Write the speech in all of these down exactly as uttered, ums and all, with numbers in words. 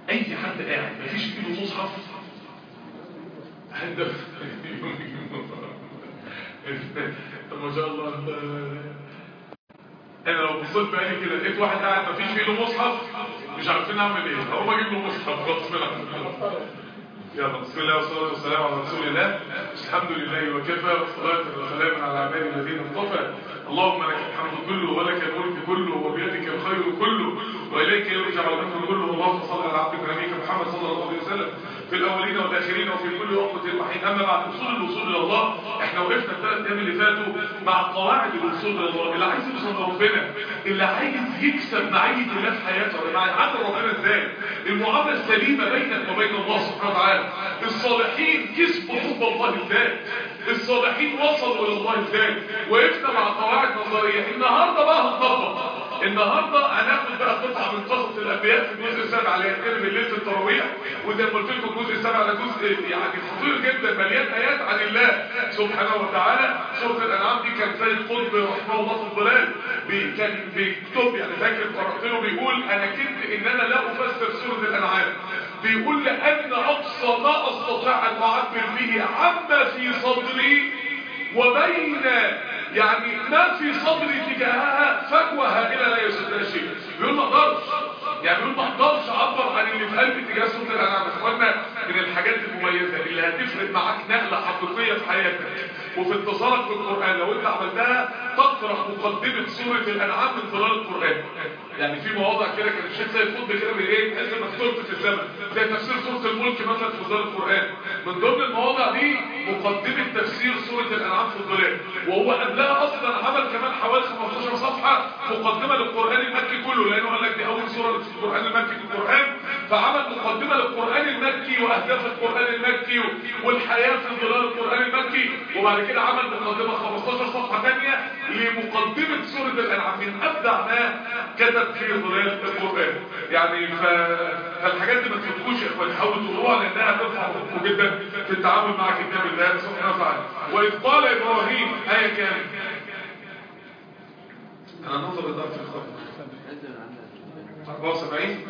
اي حد قاعد مفيش في ايده مصحف هدف ما شاء الله. انا لو بصيت بقى كده لقيت واحد قاعد مفيش في ايده مصحف مش عارفين اعمل ايه، هقوم اجيب له مصحف غصب عني. يلا بسم الله والصلاه والسلام على رسول الله. الحمد لله وكفى والصلاه والسلام على عباد الذين اصطفى. اللهم لك الحمد كله ولك الملك كله وبيدك الخير كله واليك يرجع الامر كله. اللهم صل على عبدك نبيك محمد صلى الله عليه وسلم في الاولين والاخرين وفي كل وقت وحين. اما بعد، اصول الوصول الى الله، احنا وقفنا الثلاث ايام اللي فاتوا مع قواعد الوصول الى الله. اللي عايز يوصل لربنا، اللي عايز يكسب معيه الله في حياته، مع عدل ربنا ازاي؟ المعامله السليمه بينك وبين الله سبحانه وتعالى. الصالحين كسبوا حب الله ازاي؟ الصالحين وصلوا الى الله ازاي؟ وقفنا مع قواعد نظريه. النهارده بقى هنطبق. النهارده هناخد بقى قطعه من قصص الانبياء في الجزء السابع اللي هيتكلم الليل في التراويح. وزي ما قلت لكم الجزء السابع ده جزء يعني خطير جدا، مليان ايات عن الله سبحانه وتعالى. سوره الانعام دي كان سيد قطب رحمه الله في الضلال كان بيكتب، يعني فاكر قرات له بيقول انا كنت ان انا لا افسر سوره الانعام. بيقول لان اقصى ما استطيع ان اعبر به عما في صدري وبين يعني ما في صدري تجاهها فجوه هائله لا يسدها شيء. بيقول ما اقدرش، يعني بيقول ما اقدرش اعبر عن اللي في قلبي تجاه سوره الانعام. اخوانا، من الحاجات المميزه اللي هتفرق معاك نقله حقيقيه في حياتك وفي اتصالك بالقران لو انت عملتها، تقرا مقدمه سوره الانعام من خلال القران. يعني في مواضع كده كان الشيخ سيد قطب كده بايه تحس انك طرت في الزمن، زي تفسير سوره الملك مثلا في ظل القران. من ضمن المواضع دي مقدمه تفسير سوره الانعام في الظلال، وهو قبلها اصلا عمل كمان حوالي خمستاشر صفحه مقدمه للقران المكي كله، لانه قال لك دي اول سوره في القران المكي في القران. فعمل مقدمه للقران المكي واهداف القران المكي والحياه في ظلال القران المكي، وبعد كده عمل مقدمه خمستاشر صفحه ثانيه لمقدمه سوره الانعام من ابدع ما كتب في ظلال القران. يعني ف... فالحاجات دي ما تفوتكوش يا اخوان، حاولوا تقروها لانها تنفع لكم جدا في التعامل مع كتاب الله سبحانه وتعالى. واذ قال ابراهيم، ايه كام؟ انا نظر الضغط في الخط أربعة وسبعين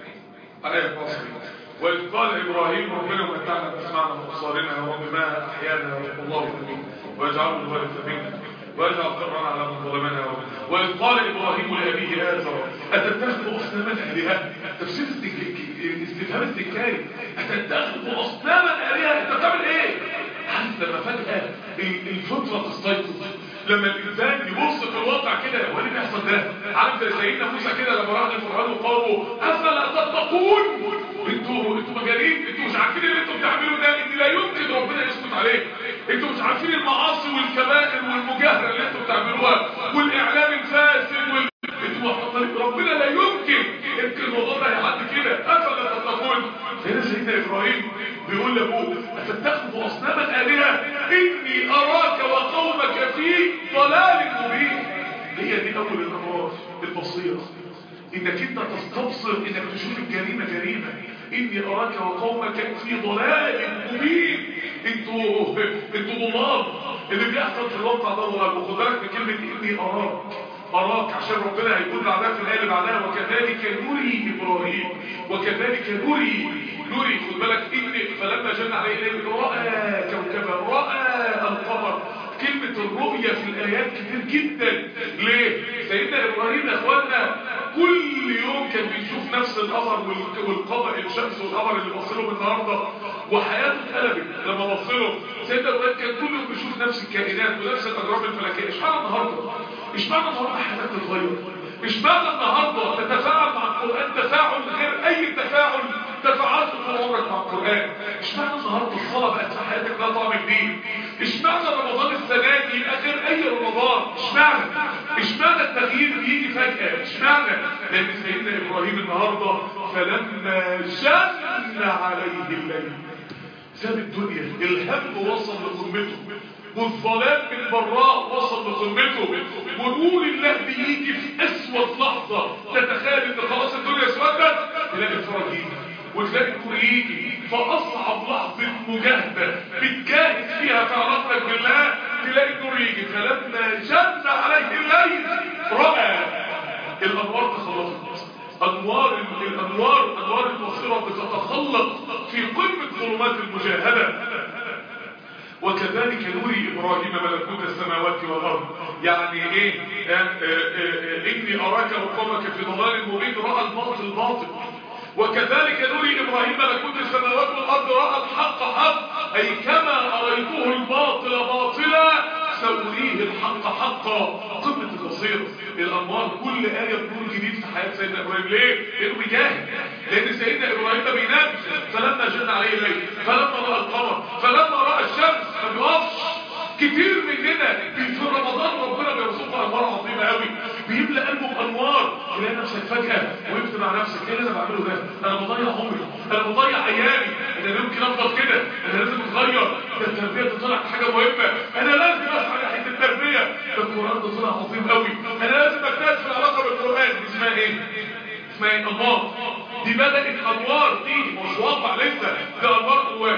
ايه أربعة وسبعين. واذ قال ابراهيم ربنا متعنا باسمعنا وابصارنا يا رب ما احيانا يا رب الله امين واجعله الوارث منا واجعل قرنا على من ظلمنا يا رب. واذ قال ابراهيم لابيه آزر اتتخذ اصناما الهه. تفسير استفهام استنكاري، اتتخذ اصناما الهه، انت بتعمل ايه؟ عارف لما فجاه الفطره تستيقظ، لما الانسان يبص في الواقع كده هو اللي بيحصل ده. عارف زي سيدنا موسى كده لما راح لفرعون وقومه افلا تتقون، انتوا انتوا مجانين، انتوا مش عارفين اللي انتوا بتعملوه ده ان لا يمكن ربنا يسكت عليه. انتوا مش عارفين المعاصي والكبائر والمجاهره اللي انتوا بتعملوها والاعلام الفاسد وال... انتوا ربنا لا يمكن يمكن الموضوع ده يعدي كده. افلا تتقون. هنا سيدنا ابراهيم بيقول لابوه اتتخذوا اصناما الهه اني اراك وقومك في ضلال مبين. هي دي اول الامراض البصيره، انك انت تستبصر، انك تشوف الجريمه جريمه. اني اراك وقومك في ضلال مبين. انتوا انتوا ضلال، اللي بيحصل في الواقع ده ضلال. وخد بالك من كلمه اني اراك، اراك عشان ربنا هيقول بعدها في الايه اللي بعدها وكذلك نري ابراهيم وكذلك نري نري خد بالك اني فلما جن عليه الليل راى كوكبا راى القمر. كلمه الرؤيه في الايات كتير جدا. ليه؟ سيدنا ابراهيم يا اخوانا كل يوم كان بيشوف نفس القمر والقمر، الشمس والقمر اللي بصله النهارده، وحياته اتقلبت لما بصله. سيدنا ابراهيم كان كل يوم بيشوف نفس الكائنات ونفس الاجرام الفلكيه. اشمعنى النهارده؟ اشمعنى النهارده حياتك تتغير؟ اشمعنى النهارده تتفاعل مع القران تفاعل غير اي تفاعل تفاعلت طول عمرك مع القران؟ اشمعنى النهارده الصلاه بقت في حياتك لها طعم جديد؟ اشمعنى رمضان السنه دي يبقى غير اي رمضان؟ اشمعنى؟ اشمعنى التغيير بيجي فجاه؟ اشمعنى؟ لان سيدنا ابراهيم النهارده فلما جن عليه الليل ساب الدنيا، الهم وصل لقمته والظلام من براء وصل لقمته، ونور الله بيجي في اسود لحظه تتخيل ان خلاص الدنيا اسودت، تلاقي الفرج يجي وتلاقي النور يجي في اصعب لحظه مجاهده بتجاهد فيها في علاقتك بالله، تلاقي النور يجي. فلما جن عليه الليل راى الانوار تخلصت. انوار الانوار انوار البصيره متألق في قمة ظلمات المجاهدة. وكذلك نري إبراهيم ملكوت السماوات والأرض. يعني إيه؟ آآ آآ إني أراك وقومك في ضلال مبين، رأى الباطل باطل. وكذلك نري إبراهيم ملكوت السماوات والأرض، رأى الحق حق، أي كما أريته الباطل باطلا سأريه الحق حقا. قمة البصيرة. الأنوار كل آية بنور جديد في حياة سيدنا إبراهيم. ليه؟ لأنه بيجاهد. لأن سيدنا إبراهيم ما بينامش. فلما جن عليه الليل، فلما رأى القمر، فلما رأى الشمس ما بيقفش. كتير مننا في رمضان ربنا بيرزقه أنوار عظيمة قوي، بيملى قلبه بأنوار، تلاقي نفسك فجأة وقفت مع نفسك، ايه اللي انا بعمله ده؟ انا بضيع عمري، انا بضيع ايامي، انا يمكن افضل كده، انا لازم اتغير، ده التربية دي طلعت حاجة مهمة، انا لازم اسعى ناحية التربية، ده القرآن ده طلع عظيم قوي، انا لازم اجتهد في العلاقة بالقرآن. اسمها ايه؟ اسمها ايه؟ انوار. دي بدأت انوار، دي مش واقع لسه، ده انوار جواك.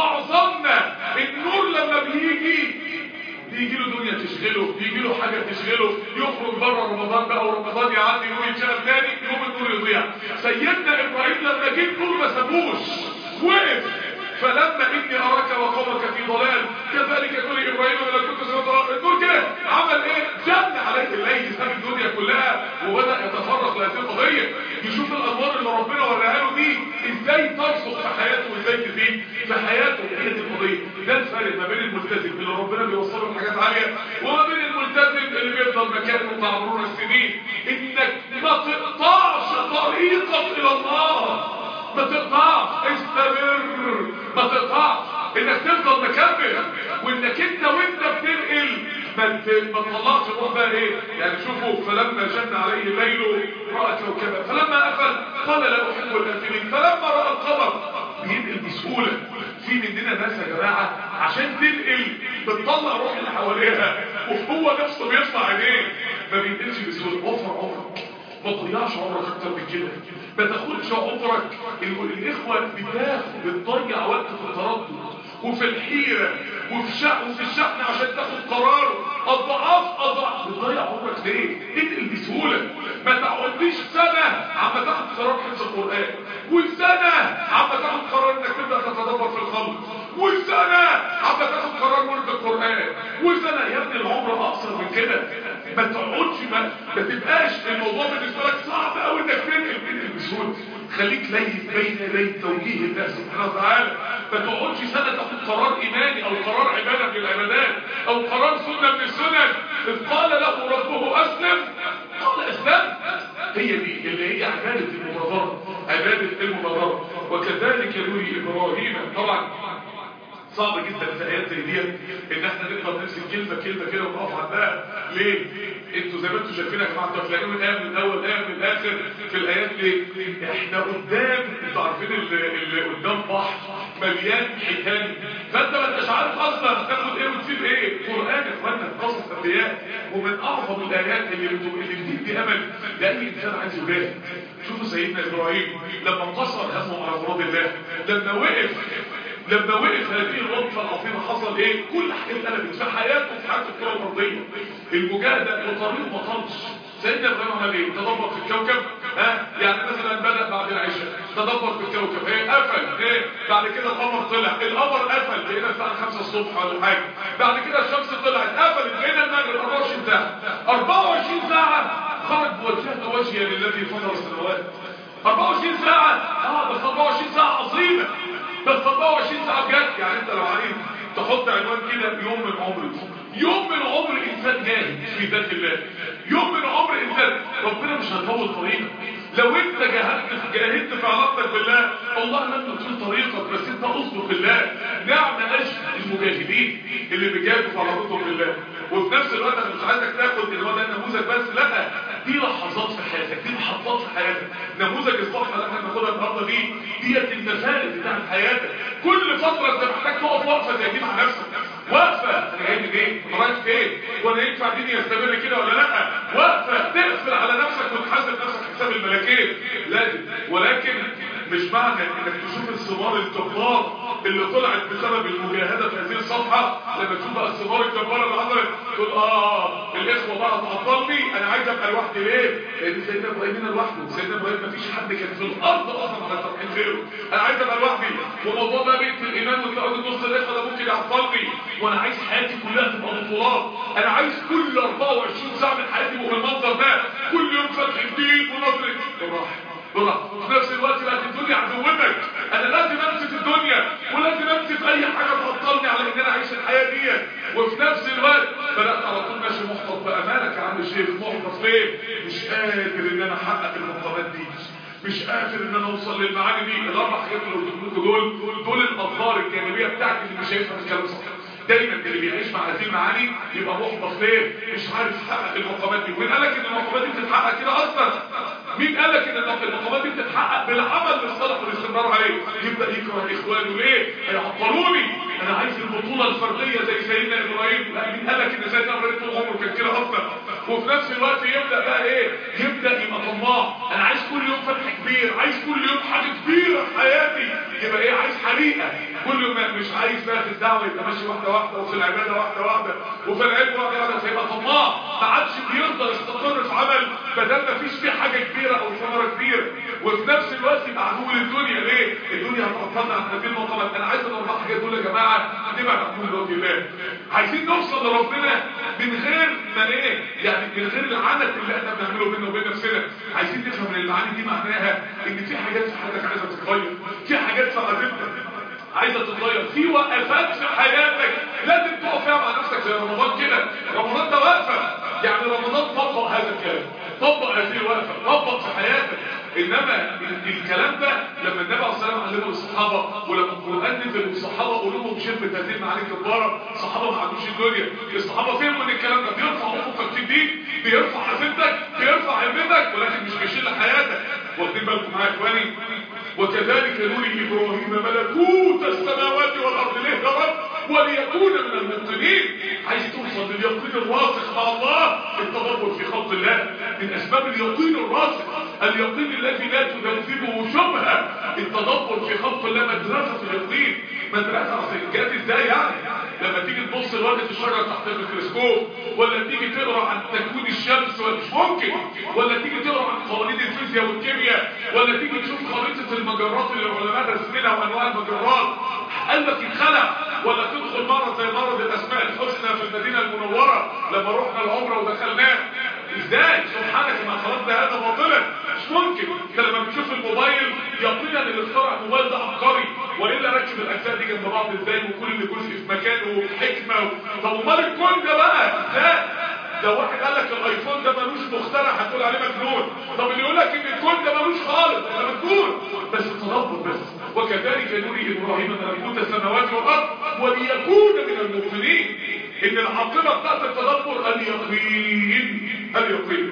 معظمنا النور لما بيجي بيجي له دنيا تشغله، بيجي له حاجة تشغله، يخرج بره رمضان بقى ورمضان يعدي يوم يتشغل تاني، يوم النور يضيع. سيدنا ابراهيم لما جه النور ما سابوش، وقف. فلما اني اراك وقومك في ضلال كذلك نري ابراهيم ملكوت السماوات. النور كده عمل ايه؟ جن عليه الليل، ساب الدنيا كلها وبدا يتفرغ لهذه القضيه، يشوف الانوار اللي ربنا وراها له دي ازاي ترسخ في حياته وازاي تزيد في حياته. هي دي القضيه. ده الفرق ما بين الملتزم اللي ربنا بيوصله لحاجات عاليه وما بين الملتزم اللي بيفضل مكانه مع مرور السنين. انك ما تقطعش طريقك الى الله، ما تقطعش، استمر، ما تقطعش، انك تفضل مكمل، وانك انت وانت بتنقل ما تطلعش روح بقى ايه. يعني شوفوا، فلما جن عليه الليل راى كوكبا فلما افل قال لا احب الافلين فلما راى القمر. بينقل بسهوله. في مننا ناس يا جماعه عشان تنقل بتطلع روح اللي حواليها وهو نفسه بيصنع عينيه، ما بينقلش بسهوله. وفر عمرك، ما تضيعش عمرك اكتر من كده، ما تاخدش عمرك. الاخوه بتاخد بتضيع وقت في التردد وفي الحيره وفي الشحن وفي الشحن عشان تاخد قرار اضعاف اضعاف. بتضيع عمرك ليه؟ انقل بسهوله. ما تقعدليش سنه عم تاخد قرار حفظ القران، وسنه عم تاخد قرار انك تبدا تتدبر في الخلق، وسنه عم تاخد قرار ورد القران، وسنه. يا ابني العمر اقصر من كده. ما تقعدش، ما, ما تبقاش الموضوع بالنسبه لك صعب قوي انك تنقل. انقل بسهوله. خليك لين بين يدي توجيه الله سبحانه وتعالى. ما تقعدش سنه تاخد قرار ايماني او قرار عباده من العبادات او قرار سنه من السنن. اذ قال له ربه اسلم قال اسلمت. هي دي اللي هي عباده المبادره، عباده المبادره. وكذلك نري ابراهيم. طبعا صعب جدا في ايات زي دي ان احنا نقدر نمسك كلمه كلمه كده ونقف عندها. ليه؟ انتوا زي ما انتوا شايفين يا جماعه، انتوا هتلاقوا الايه من الاول ايه من الاخر في الايات. ليه؟ احنا قدام، انتوا عارفين اللي, اللي قدام بحر مليان حيتان، فانت ما انتش عارف اصلا تاخد ايه وتسيب ايه. قران يا اخوانا قصص انبياء، ومن اعظم الايات اللي اللي بتدي امل لاي انسان عايز يجاهد. شوفوا سيدنا ابراهيم لما انتصر همه على مراد الله، لما وقف لما وقف هذه الوقفه العظيمه حصل ايه؟ كل حاجه اتقلبت في حياته وفي حياه الكره الارضيه. المجاهده وطريقه ما طالش. سيدنا ابراهيم عمل ايه؟ تدبر في الكوكب. ها يعني مثلا بدا بعد العشاء تدبر في الكوكب، ايه قفل، ايه بعد كده القمر طلع، القمر قفل بقينا الساعه خمسة الصبح ولا حاجه، بعد كده الشمس طلعت قفلت بقينا المغرب أربعة وعشرين ساعه. أربعة وعشرين ساعه خرج وجهت وجهي للذي فطر السماوات. أربعة وعشرين ساعه اه بس أربعة وعشرين ساعه عظيمه، بس أربعة وعشرين ساعه بجد. يعني انت لو عايز تحط عنوان كده، يوم من عمرك، يوم من عمر انسان جاهد في ذات الله، يوم من عمر انسان ربنا مش هيطول طريقك. لو انت جاهدت جاهدت في علاقتك بالله الله لن يطول طريقك، بس انت اصبر بالله. نعم اجر المجاهدين اللي بيجاهدوا في علاقتهم بالله. وفي نفس الوقت انا مش عايزك تاخد ان هو ده النموذج بس، لا، دي لحظات في حياتك، دي محطات في حياتك. نموذج الصفحه اللي احنا بناخدها النهارده دي ديت المسائل بتاعت حياتك. كل فتره انت محتاج تقف وقفه زي دي مع نفسك. وقفه انا جاي منين؟ انا رايح فين؟ وانا ينفع ديني يستمر كده ولا لا؟ وقفه تقفل على نفسك وتحاسب نفسك حساب الملكين لازم. ولكن مش معنى انك تشوف الثمار الجبار اللي طلعت بسبب المجاهده في هذه الصفحه، لما تشوف بقى الثمار الجباره اللي عملت تقول اه الاخوه بقى تعطلني، انا عايز ابقى لوحدي. ليه؟ لان سيدنا ابراهيم هنا لوحده، سيدنا ابراهيم مفيش حد كان في الارض اصلا على توحيد غيره. انا عايز ابقى لوحدي، وموضوع بقى بيت الايمان وتقعد نص الاخوه ده ممكن يعطلني، وانا عايز حياتي كلها تبقى بطولات. انا عايز كل اربعة وعشرين ساعه من حياتي يبقوا بالمنظر ده، كل يوم فتح جديد ونظره بالراحه بالراحه. في نفس الوقت بقت الدنيا عدوتك، انا لازم امسك الدنيا ولازم امسك اي حاجه تعطلني على ان انا اعيش الحياه دي. وفي نفس الوقت بدات على طول ماشي محبط بامانك يا عم الشيخ. محبط ليه؟ مش قادر ان انا احقق المقامات دي، مش قادر ان انا اوصل للمعاني دي. الاربع حاجات اللي قلت لكم دول دول الاضرار الجانبيه بتاعتي اللي مش هيفهم الكلام صح. دايما اللي بيعيش مع هذه المعاني يبقى محبط ليه؟ مش عارف يحقق المقامات دي. ومين قال لك ان المقامات دي بتتحقق كده اصلا؟ مين قال لك ان المقامات دي بتتحقق بالعمل الصالح والاستمرار عليه؟ يبدا يكره اخوانه ليه؟ هيعطلوني، انا عايز البطوله الفرديه زي سيدنا ابراهيم. لا، مين قال لك ان سيدنا ابراهيم طول عمره كان كده اصلا؟ وفي نفس الوقت يبدا بقى ايه؟ يبدا يبقى طماع، انا عايز كل يوم فتح كبير، عايز كل يوم حاجه كبيره في حياتي. يبقى ايه؟ عايز حريقه كل يوم. مش عايز بقى في الدعوه يبقى ماشي واحده واحده، وفي العباده واحده واحده، وفي العلم واحده واحده، فيبقى طماع، ما عادش بيرضى يستقر في عمل بدل ما فيش فيه حاجه كبيره او ثمره كبيره. وفي نفس الوقت يبقى عدو للدنيا. ليه؟ الدنيا هتعطلنا عن هذه المقامات. انا عايز الاربع حاجات دول يا جماعه نبقى عدو لوجه الله. عايزين نوصل لربنا من غير ما ايه؟ يعني من غير العنت اللي احنا بنعمله بينا وبين نفسنا. عايزين نفهم ان المعاني دي معناها ان في حاجات في حياتك عايزه تتغير، في حاجات في عادتك عايزه تتغير، في وقفات في حياتك لازم تقف فيها مع نفسك زي رمضان كده. رمضان ده وقفه، يعني رمضان طبق هذا الكلام، طبق هذه الوقفه، طبق في حياتك. انما الكلام ده لما النبي عليه الصلاه والسلام علمه للصحابه، ولما القران نزل للصحابه قلوبهم شربت هذه المعاني الكباره، الصحابه ما عادوش الدنيا. الصحابه فهموا ان الكلام ده بيرفع افقك في الدين، بيرفع حسنتك، بيرفع همتك، ولكن مش بيشيل حياتك. واخدين بالكم معايا يا اخواني؟ وكذلك نري ابراهيم ملكوت السماوات والارض. ليه يا رب؟ وليكون من الموقنين. عايز توصل لليقين الراسخ مع الله، التدبر في خلق الله من اسباب اليقين الراسخ، اليقين الذي لا تجذبه شبهه. التدبر في خلق الله مدرسه في اليقين، مدرسه جت ازاي يعني؟ لما تيجي تبص لورقه الشجره تحت الميكروسكوب، ولا تيجي تقرا عن تكوين الشمس، ولا مش ممكن، ولا تيجي تقرا عن قوانين الفيزياء والكيمياء، ولا تيجي تشوف خريطه المجرات اللي العلماء راسمينها وانواع المجرات قلبك يتخلع، ولا تدخل مرض زي مرض الاسماء الحسنى في المدينه المنوره لما رحنا العمره ودخلناه. ازاي؟ سبحانك ما خلقت هذا باطلا. مش ممكن. انت لما بتشوف الموبايل يقينا اللي اخترع الموبايل ده عبقري، والا ركب الاجزاء دي جنب بعض ازاي، وكل جزء في مكانه وحكمه. طب امال الكون ده بقى ازاي؟ ده واحد قال لك الايفون ده ملوش مخترع هتقول عليه مجنون. طب اللي يقول لك ان الكون ده ملوش خالص ده مجنون. بس تدبر بس. وكذلك نري ابراهيم ملكوت السماوات والارض وليكون من المؤمنين. ان العاقبه بتاعت التدبر اليقين، اليقين.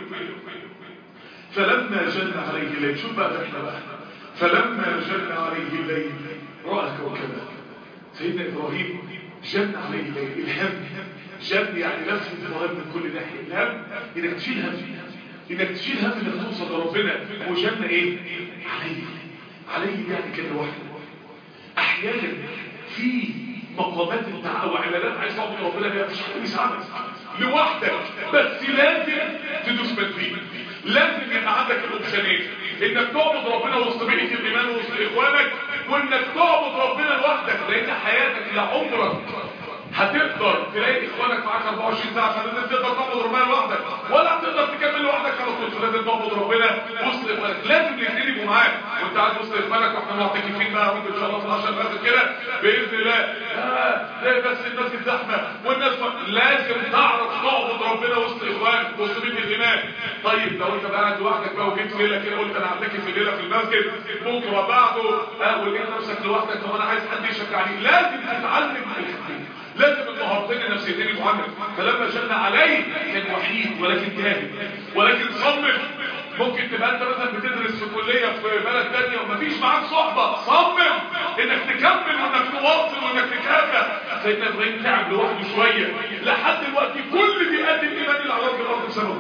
فلما جن عليه الليل، شوف بقى احنا بقى، فلما جن عليه الليل راى كوكبا. سيدنا ابراهيم جن عليه الليل، الهم جن يعني لف الظلام من كل ناحيه. الهم انك تشيل هم، انك تشيل هم انك توصل لربنا. وجن ايه؟ عليه، عليه يعني كده لوحده. احيانا في مقامات الدعاء وعبادات عايز تعبد ربنا بيها، مفيش حد بيساعدك لوحدك، بس لازم تدوس فيه. لازم يبقى عندك الاوبشنين، انك تعبد ربنا وسط بيئه الايمان وسط اخوانك، وانك تعبد ربنا لوحدك. لان حياتك لعمرك هتقدر تلاقي اخوانك معاك اربعة وعشرين ساعه، فلازم تقدر تعبد ربنا لوحدك، ولا هتقدر تكمل لوحدك على طول. فلازم تعبد ربنا وسط اخوانك، لازم الاثنين يبقوا معاك. وانت قاعد وسط اخوانك واحنا معتكفين بقى وانت ان شاء الله في العشر الاخر كده باذن الله، اه تلاقي بس الناس زحمه والناس ف... لازم تعرف تعبد ربنا وسط اخوانك وسط بيت الايمان. طيب لو انت قاعد لوحدك بقى وجيت ليله كده قلت انا هعتكف في ليله في المسجد، بكره بعده اه ولقيت نفسك لوحدك، طب انا عايز حد يشجعني. لازم تتعلم الحاجتين، لازم المهارتين النفسيتين يبقوا عندك. فلما جن عليه كان وحيد ولكن جاهد، ولكن صمم. ممكن تبقى انت مثلا بتدرس في كليه في بلد ثانيه ومفيش معاك صحبه، صمم انك تكمل وانك تواصل وانك تكافح. سيدنا ابراهيم تعب لوحده شويه، لحد دلوقتي كل بيئات الايمان اللي على وجه الارض بسببه.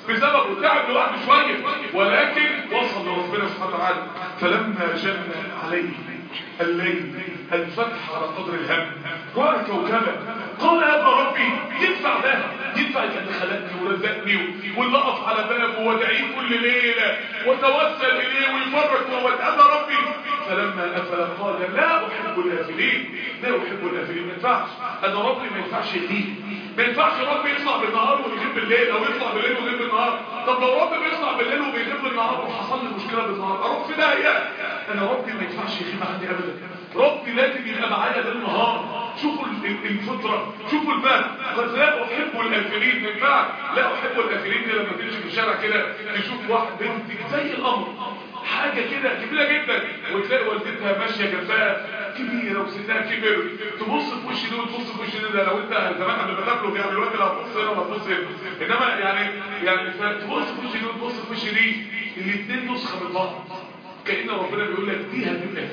بسببه تعب لوحده شويه، ولكن وصل لربنا سبحانه وتعالى. فلما جن عليه الليل الفتح على قدر الهم راى كوكبا قال يا ربي ينفع ده؟ ينفع اللي خلقني ورزقني واللي اقف على بابه وادعيه كل ليله وتوسل اليه ويفرج واتقى ربي؟ فلما افل قال لا احب الافلين، لا احب الافلين. ما ينفعش، انا ربي ما ينفعش يغيب، ما ينفعش ربي يطلع بالنهار ويغيب بالليل، او يطلع بالليل ويغيب بالنهار. طب لو ربي بيطلع بالليل وبيغيب بالنهار وحصل لي مشكله بالنهار اروح في داهيه. انا ربي ما ينفعش يغيب عني ابدا، ربي لازم يبقى معايا بالنهار. شوفوا الفطره، شوفوا الفهم. قد لا احب الافلين، ما ينفعش. لا احب الافلين دي لما تمشي في الشارع كده تشوف واحد بنت زي القمر، حاجه كده جميله جدا، وتلاقي والدتها ماشيه جنبها كبيره وسنها كبر، تبص في وش دي وتبص في وش دي. لو انت زمان قبل ما تاكله يعني دلوقتي لا تبص هنا ولا تبص هنا، انما يعني يعني تبص في وش دي وتبص في وش دي، الاثنين نسخه من بعض. كأن ربنا بيقول لك دي هتبقى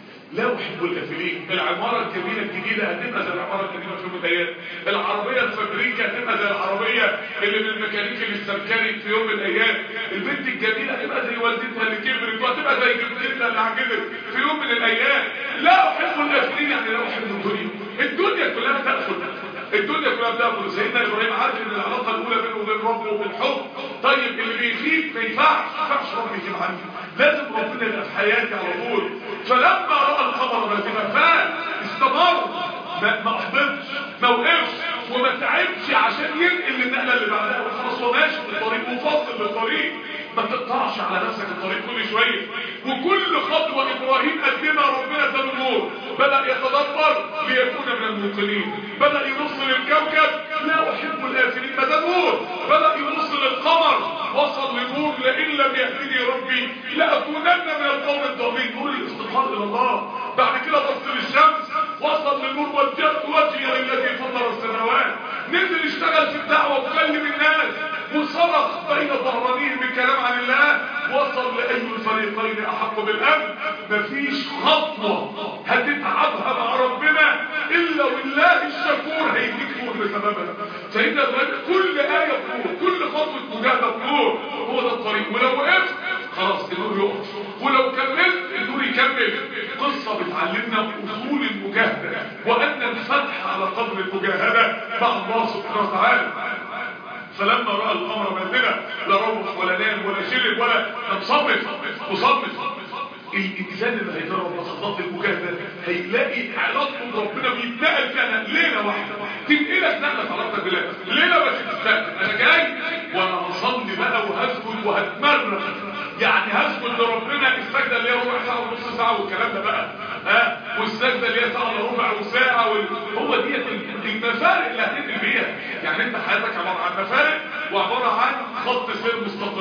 لا احب الافلين. العماره الجميله الجديده هتبقى زي العماره القديمه في يوم من الايام. العربيه الفابريكا هتبقى زي العربيه اللي من الميكانيكي اللي استمكنت في يوم من الايام. البنت الجميله هتبقى زي والدتها اللي كبرت، وهتبقى زي جدتها اللي عجزت في يوم من الايام. لا احب الافلين يعني لا احب الدنيا. الدنيا كلها بتاخد، الدنيا كلها بتاخد. سيدنا ابراهيم عارف ان العلاقه الاولى بينه وبين ربه وبالحب. طيب اللي بيخيب ما ينفعش، ما ينفعش ربنا يخيب عني، لازم ربنا يبقى في حياتي على طول. فلما راى القمر بازغا فات استمر، ما ما احبطش، ما وقفش وما تعبش عشان ينقل النقله اللي بعدها، وخلاص هو ماشي في الطريق وفاصل بالطريق. ما تقطعش على نفسك الطريق كل شويه، وكل خطوه ابراهيم قدمها ربنا اداله نور. بدا يتدبر ليكون من الموقنين، بدا يبص للكوكب لا احب الافلين، ما ده نور. بدا يبص للقمر وصل لنور لئن لم يهدني ربي لاكونن من القوم الضالين، نور الاستقامه الى الله. بعد كده بص للشمس وصل للنور وجهت وجهي للذي فطر السماوات. نزل اشتغل في الدعوه وكلم الناس وصرخ بين ظهرانيه بالكلام عن الله. وصل لأي الفريقين احق بالامن. مفيش خطوه هتتعبها مع ربنا الا والله الشكور هيديك نور بسببها. سيدنا ابراهيم كل ايه بنور، كل خطوه مجاهده بنور، هو ده الطريق. ولو وقفت خلاص النور يقف، ولو كملت النور يكمل. قصه بتعلمنا اصول المجاهده، وان الفتح على قدر المجاهده مع الله سبحانه وتعالى. فلما راى القمر بازغا لا روح ولا نام ولا شرب ولا مصمت مصمت. الانسان اللي هيجرب لحظات المجاهده هيلاقي علاقته بربنا بيتنقل فيها ليله واحده، تنقلك نقله علاقتك بالله ليله بس تستقبل. انا جاي وانا هصلي بقى وهسجد وهتمرن، يعني هسجد لربنا السجده اللي هي ربع ساعه ونص ساعه والكلام ده بقى، ها والسجده اللي هي ساعه الا ربع وساعه وال... هو ديت المفارق اللي هتنقل بيها. يعني انت حياتك عباره عن مفارق وعباره عن خط سير مستقر.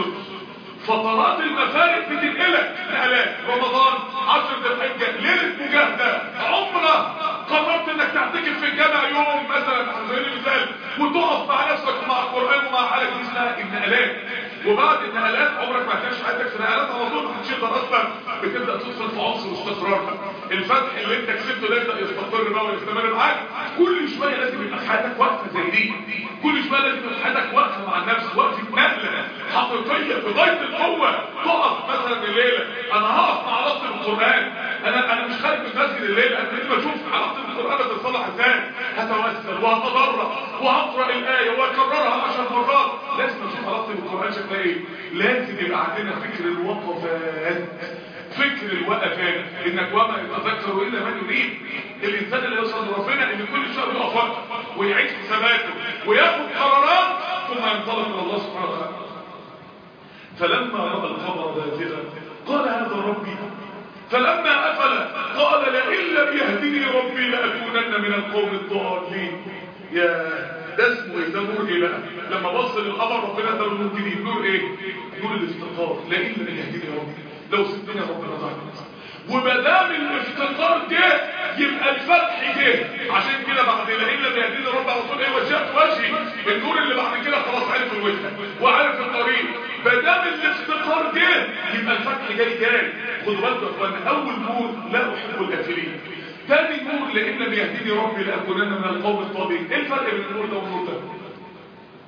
فترات المفارق بتنقلك نقلات. رمضان، عشر ذي الحجه، ليله مجاهده، عمره، قررت انك تعتكف في الجامع يوم مثلا على سبيل المثال وتقف مع نفسك ومع القران ومع حالك، دي اسمها النقلات. وبعد النقلات عمرك ما هتعيش حياتك في نقلات على طول، ما هتشيطر اصلا، بتبدا تدخل في عنصر استقرار. الفتح اللي انت كسبته ده يبدا يستقر بقى ويستمر معاك. كل شويه لازم يبقى في حياتك وقفه زي دي، كل شويه لازم يبقى في حياتك وقفه مع النفس، وقفه نقله حقيقيه بغايه القوه. تقف مثلا الليله انا هقف مع علاقتي بالقران، انا انا مش خارج من المسجد الليله، انا لازم اشوف علاقتي بالقران بتتصلح ازاي، هتوسل وهتضرع وهقرا الايه واكررها عشر مرات. لازم اشوف علاقتي بالقران شكلها ايه. لازم يبقى عندنا فكر الوقفات، فكر الوقفات، انك وما يتذكر الا من يريد. الانسان اللي يوصل لربنا ان كل شيء يقف وقت ويعيش حساباته وياخد قرارات ثم ينطلق الى الله سبحانه وتعالى. فلما راى القمر بازغا قال هذا ربي، فلما افل قال لئن لم يهدني ربي لاكونن من القوم الضالين. يا ده اسمه ايه؟ ده نور ايه بقى؟ لما بص للقمر ربنا اداله نور جديد. نور ايه؟ نور الافتقار. لئن لم يهدني ربي، لو سبتني ربنا ضاعت. ومادام الافتقار جه يبقى الفتح جه. عشان كده بعد لئن لم يهدني ربي على طول ايه؟ وجهت وجهي. النور اللي بعد كده خلاص عرف الوجهه وعرف الطريق. مادام الافتقار جه يبقى الفتح جاي جاي. خدوا بالكم يا اخوانا، اول نور لا احب الافلين. ثاني نور لئن لم يهدني ربي لاكونن من القوم الضالين. ايه الفرق بين النور ده والنور ده؟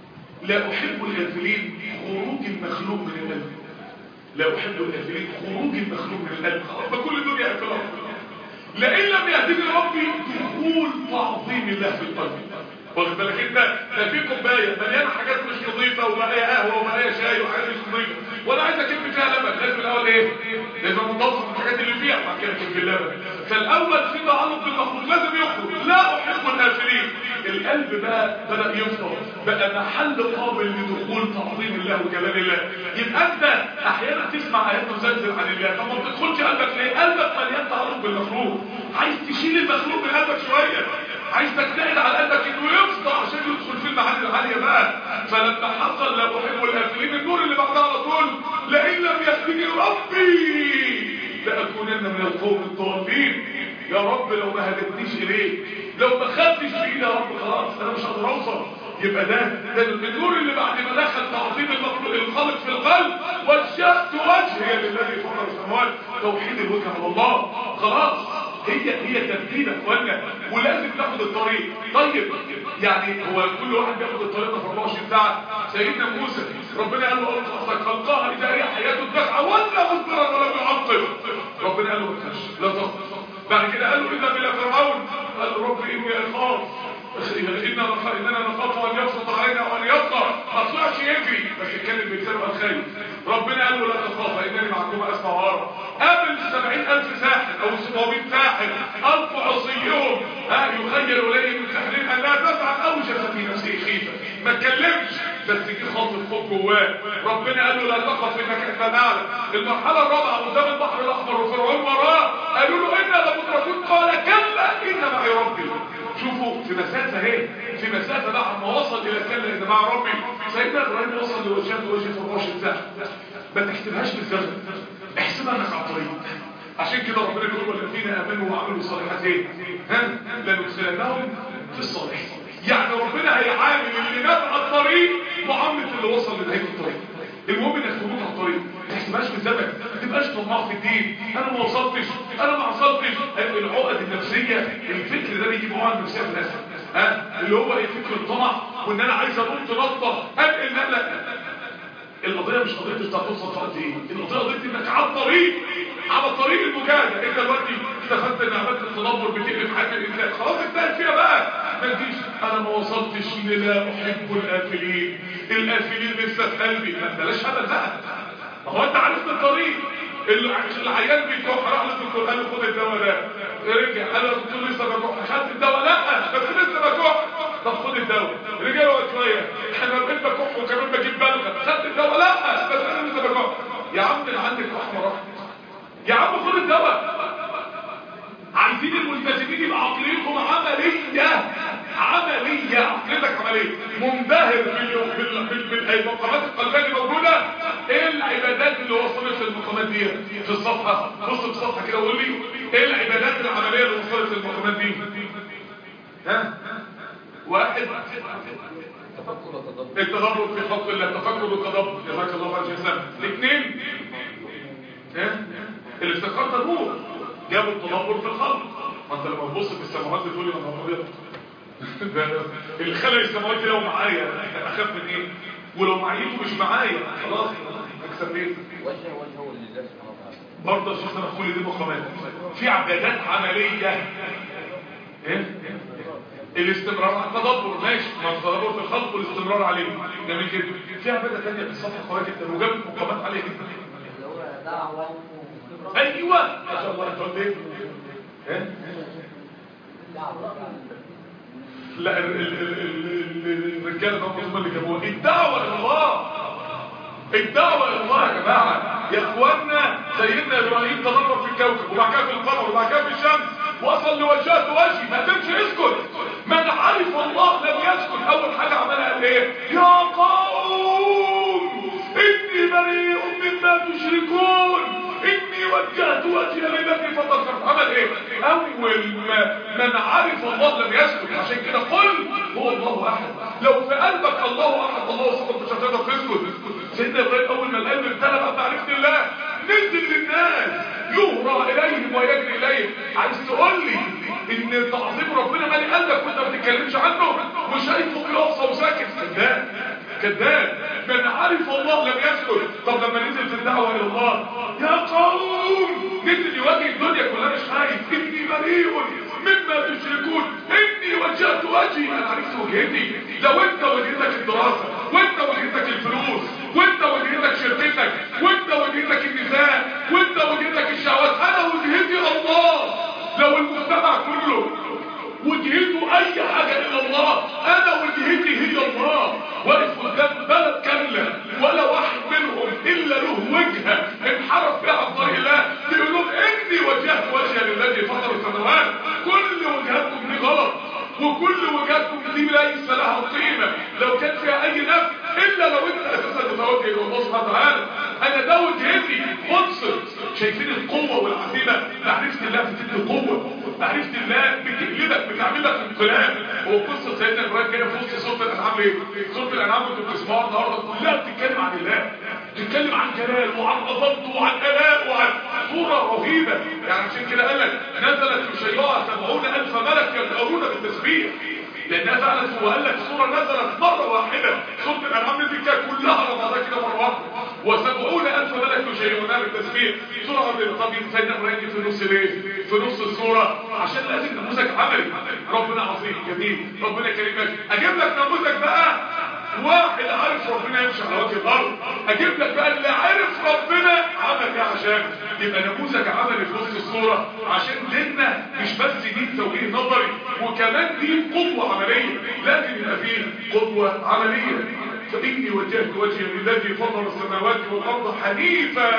لا احب الافلين خروج المخلوق من القلب. لا احب الافلين خروج المخلوق من القلب. خلاص كل الدنيا قافله. لئن لم يهدني ربي دخول تعظيم الله في القلب. واخد بالك انت؟ ده في كوبايه مليانه حاجات مش نظيفه وبقايا قهوه وبقايا شاي وحاجات مش نظيفه، وانا عايز اكب فيها لبن، لازم الاول ايه؟ لازم انضف الحاجات اللي فيها وبعد كده اكب اللبن. فالاول في تعلق بالمخلوق لازم يخرج. لا احب الافلين. القلب بقى بدا يفضل، بقى محل قابل لدخول تعظيم الله وجلال الله. يبقى انت احيانا تسمع ايات تزلزل عن الله، طب ما بتدخلش قلبك ليه؟ قلبك مليان تعلق بالمخلوق، عايز تشيل المخلوق من قلبك شويه، عايز تجتهد على قلبك انه يفضى عشان يدخل في المعاني العاليه بقى. فلما حصل لا احب الافلين، النور اللي بعدها على طول لئن لم يهدني ربي لاكونن من القوم الضالين. يا رب لو ما هدتنيش اليك، لو ما خدتش بايدي يا رب خلاص انا مش هقدر اوصل. يبقى ده ده النور اللي بعد ما دخل تعظيم المخلوق الخالق في القلب. وجهت وجهي للذي فطر السماوات، توحيد الوجه على الله. خلاص هي هي تبديل اخوانا، ولازم تاخد الطريق. طيب يعني هو كل واحد بياخد الطريق ده في أربعة وعشرين ساعه. سيدنا موسى ربنا قال له اصلك خلقها اذا هي حياته الدفعه ولا مصدرا ولا يعقب. ربنا قال له ما تخافش لا تخف. بعد كده قال له اذهب الى فرعون، قال له رب اني اخاف اننا نخاف ان يبسط علينا وان يطغى. ما طلعش يجري بس اتكلم بلسانه قال خايف. ربنا قال له لا تخاف انني معكم اسمع وارى. قابل سبعين الف ساحر او سبعمائة ساحر الف عصيهم ها يخيل اليه من سحرهم ان لا تفعل، اوجس في نفسه خيفه، ما اتكلمش بس جه خاطب فوق جواه. ربنا قال له لا تخف انك انت الاعلى. المرحله الرابعه قدام البحر الاحمر وفرعون وراه، قالوا له انا لمدركون، قال كلا ان معي ربي. شوفوا في مسافه اهي، في مسافه بعد ما وصل الى كلا ان مع ربي. سيدنا ابراهيم وصل لوجهه وجه في أربعة وعشرين ساعه. ما تحسبهاش بالزمن، احسبها انك على الطريق. عشان كده ربنا بيقول والذين امنوا وعملوا الصالحات ايه؟ ها لندخلنهم في الصالحين. يعني ربنا هيعامل اللي مات على الطريق معامله اللي وصل لنهايه الطريق. المهم انك تموت على الطريق، ما تحسبهاش بالزمن، ما تبقاش طماع في الدين. انا ما وصلتش، انا ما حصلتش. العقد النفسيه، الفكر ده بيجيب عقد نفسيه في الناس، ها اللي هو ايه؟ فكر الطمع، وان انا عايز انط نطه انقل نقله. القضيه مش قضيه انت هتوصل في قد ايه، القضيه قضيه انك على الطريق، على طريق المجاهده. انت دلوقتي استفدت ان عملت التدبر بتقلب حاجه الانسان، خلاص انتهت فيها بقى. ما تجيش انا ما وصلتش لا احب الافلين، الافلين لسه في قلبي. ما بلاش هبل بقى، ما هو انت عرفت الطريق. العيان بيكح، راح للدكتور قال له خد الدواء ده، رجع قال له الدكتور لسه بكح، خدت الدواء؟ لا بس لسه بكح. طب خد الدواء، رجع له شويه انا بقيت بكح وكمان بجيب بلغم، خدت الدواء؟ لا بس انا لسه بكح. يا عم اللي عندك كحه راحت، يا عم خد الدواء. عايزين الملتزمين يبقى عقليتهم عمليه، عمليه، عقليتك عمليه. منبهر بالمقامات القلبيه اللي موجوده. ايه العبادات اللي وصلت للمقامات دي؟ في الصفحه بص في الصفحه كده وقول لي ايه العبادات العمليه اللي وصلت للمقامات دي؟ ها واحد التدبر في خلق الله، التفكر والتدبر، جزاك الله خير يا سلام. اثنين ها الافتقار ده نور، جابوا التدبر في الخلق. ما انت لما تبص في السماوات بتقول لي انا ابيض اللي خلق السماوات دي لو معايا اخاف من ايه؟ ولو معيته مش معايا خلاص اكسب ايه؟ وجه وجهه لله سبحانه وتعالى. برضه شفنا كل دي مقامات. في عبادات عمليه ايه؟ الاستمرار على التدبر ماشي، ما التدبر في الخلق والاستمرار عليه جميل جدا. في عباده ثانيه في الصفحه قويه جدا وجابت مقامات عاليه جدا. اللي هو دعوه ايوه ما شاء الله. انت قلت ايه؟ ايه؟ لا الرجاله هم اللي جابوها. الدعوه الى الله، الدعوه الى الله يا جماعه يا اخوانا. سيدنا ابراهيم تدبر في الكوكب وبعد كده في القمر وبعد كده في الشمس، وصل لوجهه وجهي. ما تمشي اسكت. من عرف الله لم يسكت. اول حاجه عملها قال ايه؟ يا قوم اني بريء مما تشركون اني وجهت وجهي للذي فطر. عمل ايه؟ اول ما من عرف الله لم يسكت. عشان كده قل هو الله احد. لو في قلبك الله احد الله صدق مش هتقدر تسكت. سيدنا ابراهيم اول ما القلب امتلأ بمعرفه الله نزل للناس يهرى اليهم ويجري اليهم. عايز تقول لي ان تعظيم ربنا مالي قلبك وانت ما بتتكلمش عنه وشايفه قياصه وساكت؟ لا كذاب. من عرف الله لم يسكت. طب لما نزل في الدعوه الى الله يا قوم نزل يواجه الدنيا كلها مش خايف. اني بريء مما تشركون اني وجهت وجهي. انا عرفت وجهتي. لو انت وجهتك الدراسه وانت وجهتك الفلوس وانت وجهتك شركتك وانت وجهتك النساء وانت وجهتك الشهوات، انا وجهتي الله. لو المجتمع كله وجهته اي حاجه الا الله، انا وجهتي هي الله. واقف قدام بلد كامله ولا واحد منهم الا له وجهه انحرف بها عن طريق الله، بيقول لهم اني وجهت وجهي للذي فطر السماوات. كل وجهاتكم دي غلط، وكل وجهاتكم دي ليس لها قيمه لو كان فيها اي نفع الا لو انت اساسا متوجه الى الله سبحانه وتعالى. انا ده وجهتي. خلصت. شايفين القوه والعزيمه؟ معرفه الله بتدي قوه، معرفه الله بتقلبك بتعملك انقلاب. هو قصه سيدنا ابراهيم كده في وسط سوره الانعام. ايه سوره الانعام انتوا بتسمعوها النهارده كلها بتتكلم عن الله، بتتكلم عن جلاله وعن عظمته وعن الاء وعن صوره رهيبه. يعني عشان كده قال لك نزلت يشيعها سبعون الف ملك يدعون بالتسبيح، لانها فعلا هو قال لك سوره نزلت مره واحده. سوره الانعام نزلت كلها على بعضها كده مره واحده، وسبعون الف ملك يشيعونها بالتسبيح. سوره عظيمه. طب سيدنا ابراهيم في نص ليه؟ في نص السوره عشان لازم نموذج عملي. ربنا عظيم جميل، ربنا كريم. اجيب لك نموذج بقى واحد عارف ربنا يمشي على وجه الارض. اجيب لك بقى اللي عارف ربنا عمل ايه عشان يبقى نموذج عملي في وسط الصوره. عشان ديننا مش بس دين توجيه نظري، وكمان دين قدوه عمليه. لازم يبقى فيه قدوه عمليه. فاني وجهت وجهي للذي فطر السماوات والارض حنيفا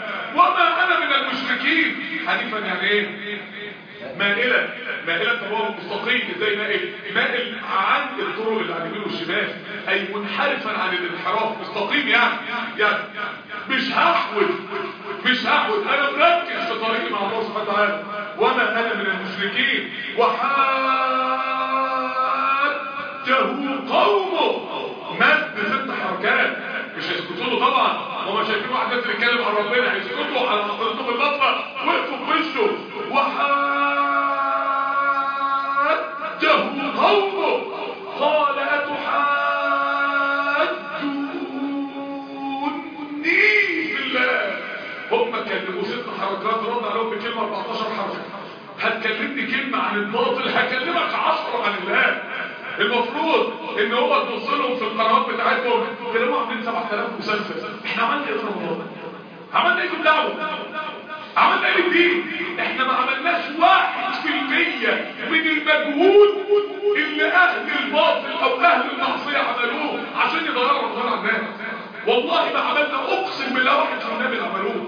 وما انا من المشركين. حنيفا يعني ايه؟ مائلا. مائلا هو مستقيم. ازاي مائل؟ مائل عن الطرق اللي على اليمين والشمال، اي منحرفا عن الانحراف. مستقيم يعني يعني مش هحود مش هحود انا مركز في طريقي مع الله سبحانه وتعالى. وما انا من المشركين. وحاجه قومه. مد ست حركات. مش هيسكتوا له طبعا، وما شايفين واحد بس بيتكلم عن ربنا هيسكتوا على حضرتهم المطلق وقفوا في وشه. وحاجه قومه قال اتحاجوني في الله. هم كلموا ست حركات رد عليهم بكلمه اربعتاشر حركه. هتكلمني كلمه عن الباطل هكلمك عشرة عن الله. المفروض ان هو تبص لهم في القنوات بتاعتهم كلموا عاملين سبعة آلاف مسلسل. احنا عملنا ايه في رمضان؟ عملنا ايه في الدعوه؟ عملنا ايه للدين؟ احنا ما عملناش واحد في المية من المجهود اللي اهل الباطل او اهل المعصيه عملوه عشان يضيعوا رمضان على الناس. والله ما عملنا، اقسم بالله واحد في المية من اللي عملوه،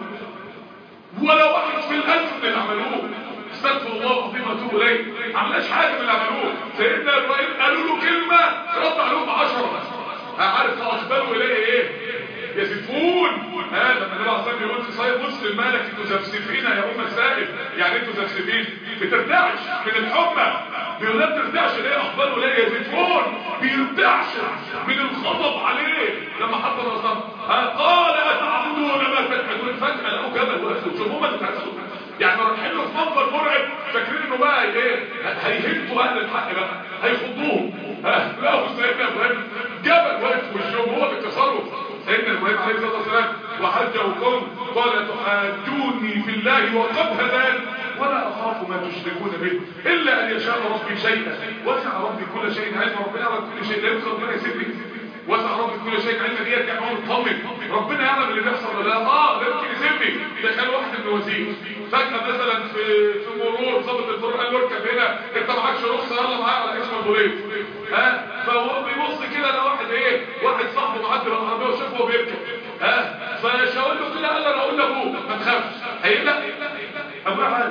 ولا واحد في الالف من اللي عملوه. استغفر الله العظيم واتوب اليه. ما عملناش حاجه من اللي عملوه. سيدنا ابراهيم قالوا له كلمه رد عليهم عشرة. عارف اقبلوا اليه ايه؟ يزفون. ها لما النبي عليه الصلاه والسلام يقول في صحيح مسلم مالك تزفسفين يا ام السائب، يعني انتوا زفسفين بترتعش من الحمى. بيقول لها بترتعش ليه؟ اقبلوا اليه يزفون. بيرتعش من الغضب عليه لما حط الرسول. قال اتعبدون ما تحبون. فجاه لقوا جبل واقف هم اللي بتعبدوا. يعني رايحين له في منظر مرعب فاكرين انه بقى ايه؟ هيهدوا اهل الحق بقى، هيخضوهم. ها لقوا سيدنا ابراهيم جبل واقف في وشهم هو بالتصرف. سيدنا ابراهيم عليه الصلاه والسلام وحجه قوم قال تحاجوني في الله وقد هداني ولا اخاف ما تشركون به الا ان يشاء ربي شيئا وسع ربي كل شيء علما. ربنا يعلم كل شيء. لا يمكن ربنا يسيبني. وسع ربي كل شيء علما ديت يعني هو مطمن. ربنا يعلم اللي بيحصل ولا لا. اه لا يمكن يسيبني. ده كان واحد من وزير فجاه مثلا في في مرور ضابط المرور قال له اركب هنا انت معكش رخصه يلا معايا على اسم البوليس. ها فهو بيبص كده لقى واحد ايه؟ واحد صاحبه معدي بالعربيه وشافه وهو بيركب. ها فشاور له كده قال له انا اقول لابوك ما تخافش. هيقلق ابويا عارف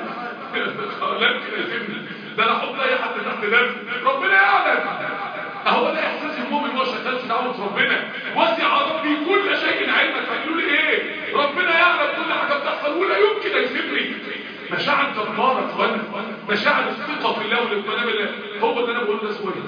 لا يمكن يسيبني. ده انا احط اي حد تحت دم ربنا يعلم. اهو ده احساس المؤمن وهو شغال في دعوه ربنا. وسع ربي كل شيء علما. فقالوا لي ايه؟ ربنا يعلم كل حاجه بتحصل ولا يمكن يسيبني. مشاعر جباره اخوانا، مشاعر الثقه في الله والاطمئنان بالله. هو اللي انا بقول له اسمه ايه؟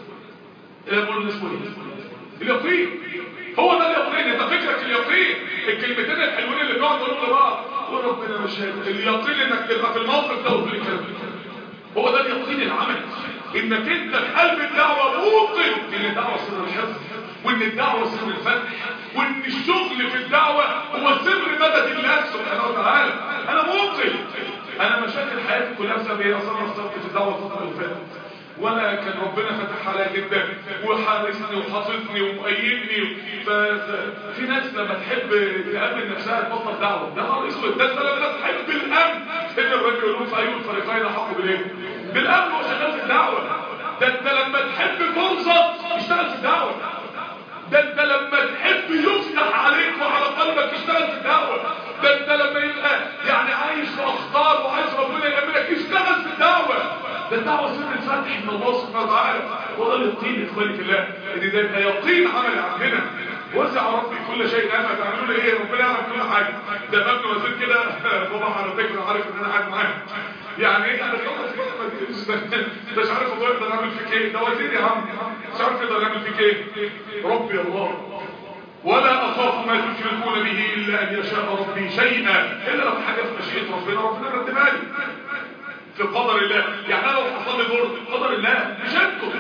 انا بقول له اسمه ايه؟ اليقين. هو ده اليقين. انت فكرك اليقين الكلمتين الحلوين اللي بنقعد نقول لبعض وربنا مش هيك. اليقين انك تبقى في الموقف ده وتقول الكلام ده. هو ده اليقين العملي. انك انت في قلب الدعوه موقن ان الدعوه سر الحفظ. وان الدعوه سر الفتح، وان الشغل في الدعوه هو سر مدد الله سبحانه وتعالى. انا موقن انا مشاكل حياتي كلها بسبب ايه؟ اصلا اصبت في الدعوه الفتره اللي فاتت، وانا كان ربنا فتح عليا جدا وحارسني وحافظني ومؤيدني. ففي ناس لما تحب تقابل نفسها تبطل دعوه، ده نهار اسود. ده لما تحب الامن، ان الرب يقول لهم في اي الفريقين احق بالايه؟ بالامن وشغال في الدعوه. ده انت لما تحب فرصه تشتغل في الدعوه. ده انت لما تحب يفتح عليك وعلى قلبك تشتغل في الدعوه. ده انت لما يبقى يعني عايش في اخطار وعايز ربنا يكملك يشتغل في الدعوه. ده الدعوه سر الفتح من الله سبحانه وتعالى. وده اليقين اخواني في الله، ان ده يبقى يقين عمل عندنا. وسع ربي كل شيء علما. تعملوا لي ايه؟ ربنا يعلم كل حاجه. ده ابن وزير كده بابا على فكره عارف ان انا قاعد معاه. يعني ايه انا مش عارف هو يقدر يعمل فيك ايه؟ ده وزير يا عم، مش عارف يقدر يعمل فيك ايه. ربي الله ولا اخاف ما تشركون به الا ان يشاء ربي شيئا. الا لو حاجه في مشيئه ربنا ربنا رتبها لي في قدر الله. يعني انا لو حصل لي ضر في قدر الله مش انتوا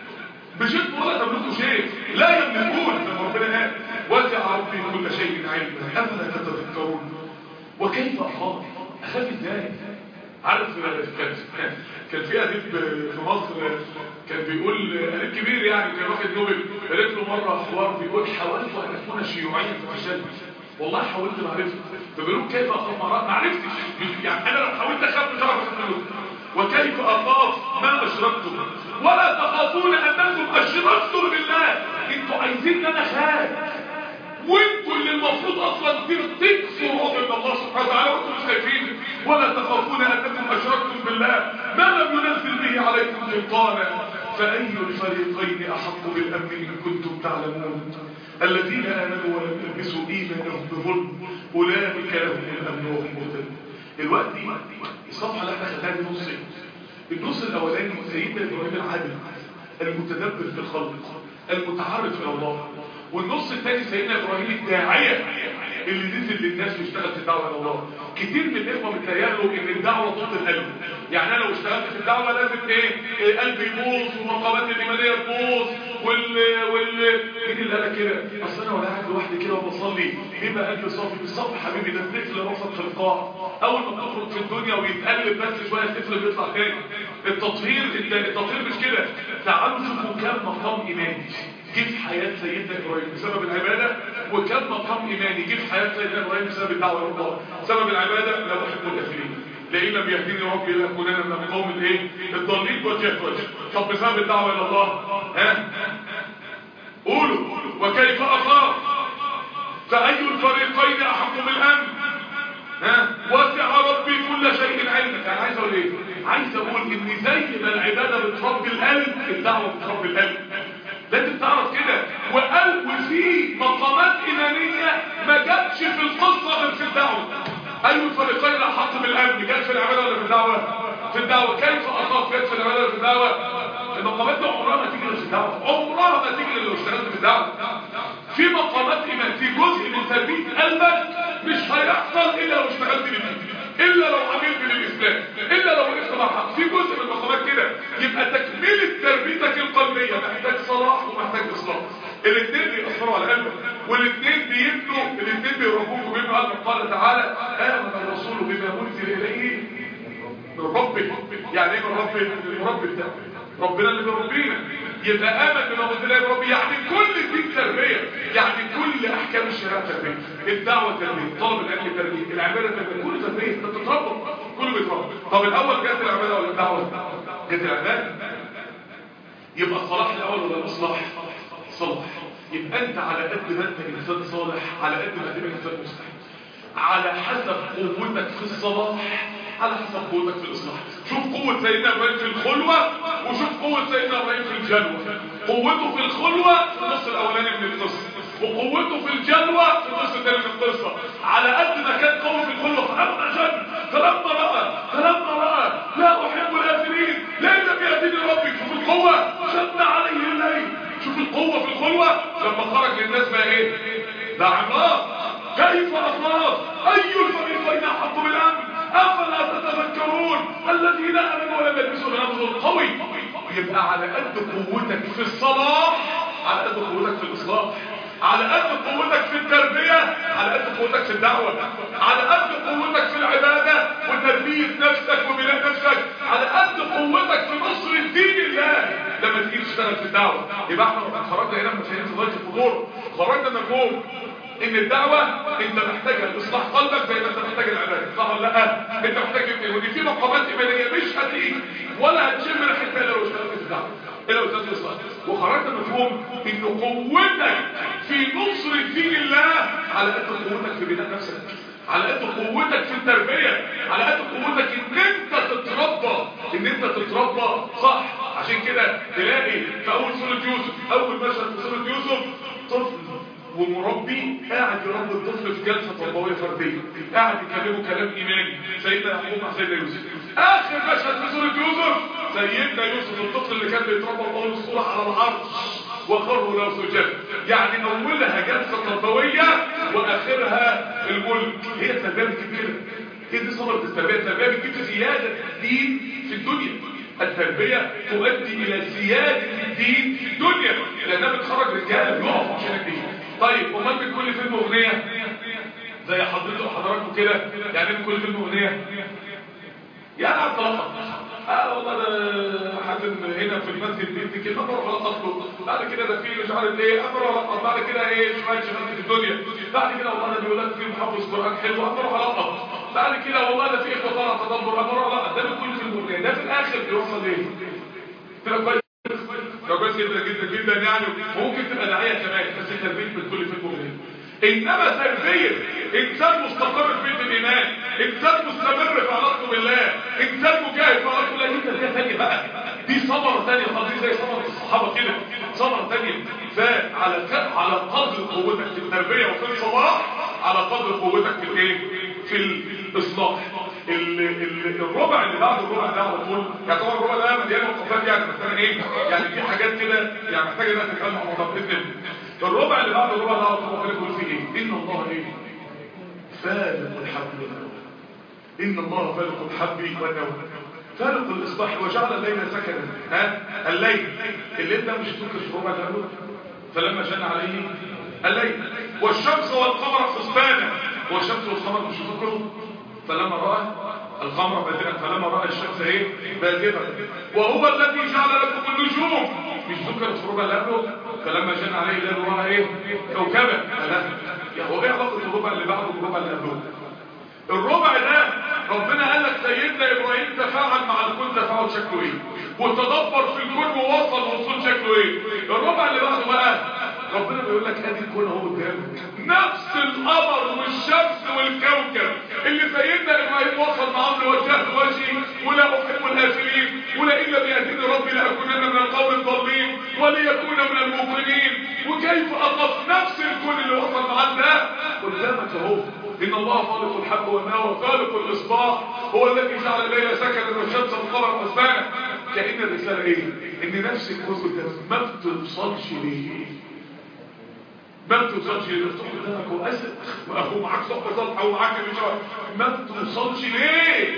مش انتوا ولا تملكوا شيء، لا يملكون زي ما ربنا قال. وسع ربي كل شيء علما افلا تتذكرون. وكيف اخاف؟ اخاف ازاي؟ عارف كان كان في اديب في مصر كان بيقول اديب كبير يعني كان واخد نوبل، قالت له مره حوار بيقول حاولت ان اكون شيوعيا ففشلت. والله حاولت ما عرفتش. فبيقولوا كيف اخاف؟ ما عرفتش. يعني انا لو حاولت اخاف مش هعرف اخاف. وكيف اخاف ما اشركتم ولا تخافون انكم اشركتم بالله. انتوا عايزين ان انا اخاف وانتوا اللي المفروض اصلا تكفروا من الله سبحانه وتعالى وانتوا مش خايفين. ولا تخافون انكم اشركتم بالله ما لم ينزل به عليكم سلطانا. فاي الفريقين احق بالامن ان كنتم تعلمون. الذين امنوا ولم يلبسوا ايمانهم بظلم اولئك لهم الامن وهم مهتدون. دلوقتي الصفحه اللي احنا خدناها دي نصين. النص الاولاني سيدنا ابراهيم العادل المتدبر في الخلق المتعرف الى الله، والنص الثاني سيدنا ابراهيم الداعيه اللي نزل للناس واشتغل في الدعوه الى الله. كتير من الاخوه بيتهيألوا ان الدعوه ضد القلب. يعني انا لو اشتغلت في الدعوه لازم ايه؟ إيه قلبي يبوظ ومقامات الايمانيه تبوظ وال وال مين اللي قال كده؟ اصل انا ولا قاعد لوحدي كده وبصلي بيبقى قلبي صافي. بالصبح حبيبي ده الطفل رفض في القاع، اول ما بتخرج في الدنيا ويتقلب بس شويه الطفل بيطلع تاني. التطهير التطهير مش كده. تعالوا شوفوا كام مقام ايماني جه في حياه سيدنا ابراهيم بسبب العباده، وكم مقام ايماني جه في حياه سيدنا ابراهيم بسبب الدعوه الى الله. سبب العباده لا احب الكافرين لئن لم يهديني ربي لاكونن من القوم الايه؟ الضالين. وجهت وجه. طب بسبب الدعوه الى الله ها؟ قولوا وكيف اخاف فاي الفريقين احق بالامن؟ ها؟ وسع ربي كل شيء علما. يعني عايز اقول ايه؟ عايز اقول ان زي ما العباده بتربي القلب الدعوه بتربي القلب. لازم تعرف كده. وقال وفي مقامات ايمانيه ما جاتش في القصه غير في الدعوه. اي الفريقين احق بالامن؟ جت في العباده ولا في الدعوه؟ في الدعوه. كيف اخاف؟ جت في العباده ولا في الدعوه؟ المقامات دي عمرها ما تيجي في الدعوه، عمرها ما تيجي لو اشتغلت في الدعوه. في مقامات ايمان، في جزء من تربيه قلبك مش هيحصل الا لو اشتغلت بالدين، الا لو عملت بالاسلام، الا لو وقفت مع حق. في جزء من المقامات كده. يبقى تكمله تربيتك القلبيه محتاج صلاح ومحتاج اصلاح. الاثنين بيأثروا على قلبك، والاثنين بيبنوا، الاثنين بيربوك وبيبنوا قلبك. قال تعالى امن الرسول بما انزل اليه من ربه. يعني ايه من ربه؟ من رب بتاعه ربنا اللي بيربينا. يبقى امن بما انزل اليه من ربه، يعني كل الدين تربيه، يعني كل احكام الشريعه تربيه، الدعوه تربيه، طلب العلم تربيه، العباده تربيه، كل تربيه. انت بتتربى، كله بيتربى. طب الاول جت العباده ولا الدعوه؟ جت العباده. يبقى الصلاح الاول ولا الاصلاح؟ صلاح. يبقى انت على قد ما انت انسان صالح على قد ما تبقى انسان مستحيل، على حسب قوتك في الصلاح على حسب قوتك في الاصلاح. شوف قوه سيدنا ابراهيم في الخلوه وشوف قوه سيدنا ابراهيم في الجلوه. قوته في الخلوه في النص الاولاني من القصه، وقوته في الجلوه في النص الثاني من القصه. على قد ما كان قوي في الخلوه فلما جن فلما راى فلما راى لا احب الافلين لئن لم يهدني ربي. شوف القوه شد عليه الليل. شوف القوه في الخلوه لما خرج للناس بقى ايه؟ ده عمار. كيف اخاف اي الفريقين احق بالامن افلا تتذكرون الذين امنوا ولم يلبسوا ايمانهم قوي. يبقى على قد قوتك في الصلاح على قد قوتك في الاصلاح، على قد قوتك في التربيه على قد قوتك في الدعوه، على قد قوتك في العباده وتربيه نفسك وبناء نفسك، على قد قوتك في نصر الدين الله لما تيجي تشتغل في الدعوه. يبقى احنا خرجنا هنا من مفاهيم غايه الحضور، خرجنا مفهوم ان الدعوه انت محتاجها لاصلاح قلبك زي ما انت محتاج العباده، صح ولا لا؟ انت محتاج ايه؟ ودي في مقامات ايمانيه مش هتيجي ولا هتشم ريحتها الا لو اشتغلت في الدعوه، الا لو اشتغلت في الاصلاح. وخرجنا مفهوم ان قوتك في نصر دين الله على قد قوتك في بناء نفسك، على قد قوتك في التربيه، على قد قوتك ان انت تتربى، ان انت تتربى صح. عشان كده تلاقي في اول سوره يوسف، اول مشهد في سوره يوسف، طفل ومربي قاعد يربي الطفل في جلسه تربويه فرديه، قاعد يكلمه كلام ايماني، سيدنا يعقوب مع سيدنا يوسف. اخر مشهد في سوره يوسف، سيدنا يوسف الطفل اللي كان بيتربى طول الصوره على العرش وخروا له سجدا، يعني اولها جلسه تربويه واخرها الملك. هي التربيه بتجيب كده، هي دي ثمره التربيه. التربيه بتجيب زياده الدين في الدنيا، التربيه تؤدي الى زياده الدين في الدنيا لانها بتخرج رجاله يقفوا عشان الدين. طيب امال من كل فيلم اغنيه زي حضرتك حضراتكم كده، يعني من كل فيلم اغنيه يعني على الطلاق. اه والله ده حاتم هنا في المسجد بيدي كلمه بروح القطه، بعد كده ده في مش عارف ايه امر، بعد كده ايه شويه شباب في الدنيا، بعد كده والله ده بيقول لك في محافظ قران حلو امر على القطه، بعد كده والله ده في اخوه طالع تدبر امر على ده. من كل فيلم اغنيه ده في الاخر بيوصل ايه؟ تبقى كويس كويس جدا جدا جدا يعني، وممكن تبقى داعيه كمان، بس تربيه من كل فيلم اغنيه. انما تربيه انسان مستقر في بيت الايمان، انسان مستمر في علاقته بالله، انسان مجاهد في علاقته بالله، دي تربيه ثانيه بقى، دي ثمره ثانيه خالص زي ثمره الصحابه كده، ثمره ثانيه. فعلى على قدر قوتك في التربيه وفي الصلاح على قدر قوتك في الايه؟ في الاصلاح. الربع اللي بعد الربع ده على طول، يعني طبعا الربع ده مليان وقفات يعني، بس انا ايه يعني في حاجات كده يعني محتاجه انها تتكلم مع بعض باذن. الربع اللي بعد الربع ده على طول بيقول فيه ايه؟ ان الله ايه؟ فالق الحب والنوى. ان الله فالق الحب والنوى، فالق الاصباح وجعل الليل سكنا. ها الليل الليل ده مش تذكر في الربع ده، فلما جن عليه الليل والشمس والقمر حسبانا، والشمس والقمر مش تذكروا فلما راى القمر بازغا، فلما راى الشمس ايه؟ بازغا. وهو الذي جعل لكم النجوم، مش ذكر في الربع اللي قبله فلما جن عليه الليل راى ايه؟ كوكبا. يعني هو ايه علاقه الربع اللي بعده بالربع اللي قبله؟ الربع ده ربنا قال لك سيدنا ابراهيم تفاعل مع الكون تفاعل شكله ايه، وتدبر في الكون ووصل وصول شكله ايه. الربع اللي بعده بقى ربنا بيقول لك ادي الكون اهو قدامك، نفس القمر والشمس والكوكب اللي سيدنا ابراهيم وصل معاهم لوجهت وجهي ولا احب الافلين ولئن لم يهدني ربي لاكونن من القوم الضالين وليكون من المؤمنين. وكيف اقف نفس الكون اللي وصل معاه ده قدامك اهو. ان الله خالق الحب والنوى خالق الاصباح، هو الذي جعل الليل سكنا والشمس والقمر حسبانا. كأن الرساله ايه؟ ان نفس الكون ده ما بتوصلش ليه؟ ما بتوصلش ليه؟ مفتوح قدامك واسد واخوه معاك صحبه صالحه ومعاك مشوار، ما بتوصلش ليه؟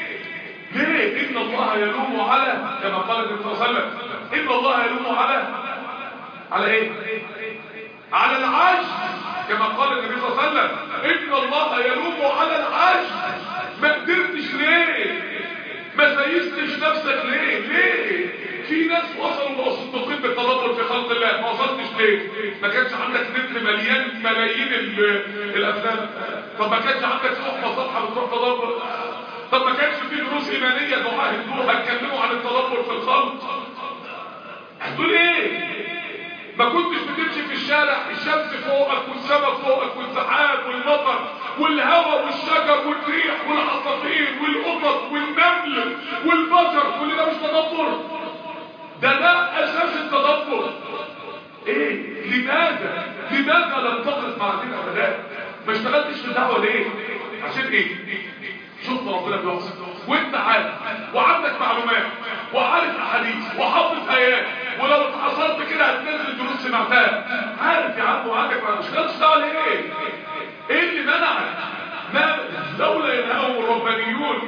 ليه؟ ان الله يلوم على كما قال النبي صلى الله عليه وسلم، ان الله يلوم على على ايه؟ على العجز، كما قال النبي صلى الله عليه وسلم ان الله يلوم على العجز. ما قدرتش ليه؟ ما سيستش نفسك ليه؟ ليه؟ في ناس وصلوا لأسطقين بالتدبر في خلق الله، ما وصلتش ليه؟ ما كانش عندك نت مليان ملايين الافلام، طب ما كانش عندك صحبه صالحه بتروح تدبر، طب ما كانش في دروس ايمانيه دعاء هدوها هتكلموا عن التدبر في الخلق. هتقول ايه؟ ما كنتش بتمشي في الشارع الشمس فوقك والسماء فوقك والسحاب والمطر والهواء والشجر والريح والعصافير والقطط والنمل والبشر، كل ده مش تدبر؟ ده ده اساس التدبر. ايه؟ لماذا؟ لماذا لم تقف مع دين ابدا؟ ما اشتغلتش في الدعوه ليه؟ عشان ايه؟ شفت ربنا بيوصف وانت عارف وعندك معلومات وعارف احاديث وحافظ ايات، ولو اتحصلت كده هتنزل دروس سمعتها، عارف يا عم وعندك ما اشتغلتش دعوه ليه؟ ايه اللي منعك؟ ما لولا ينهاهم الربانيون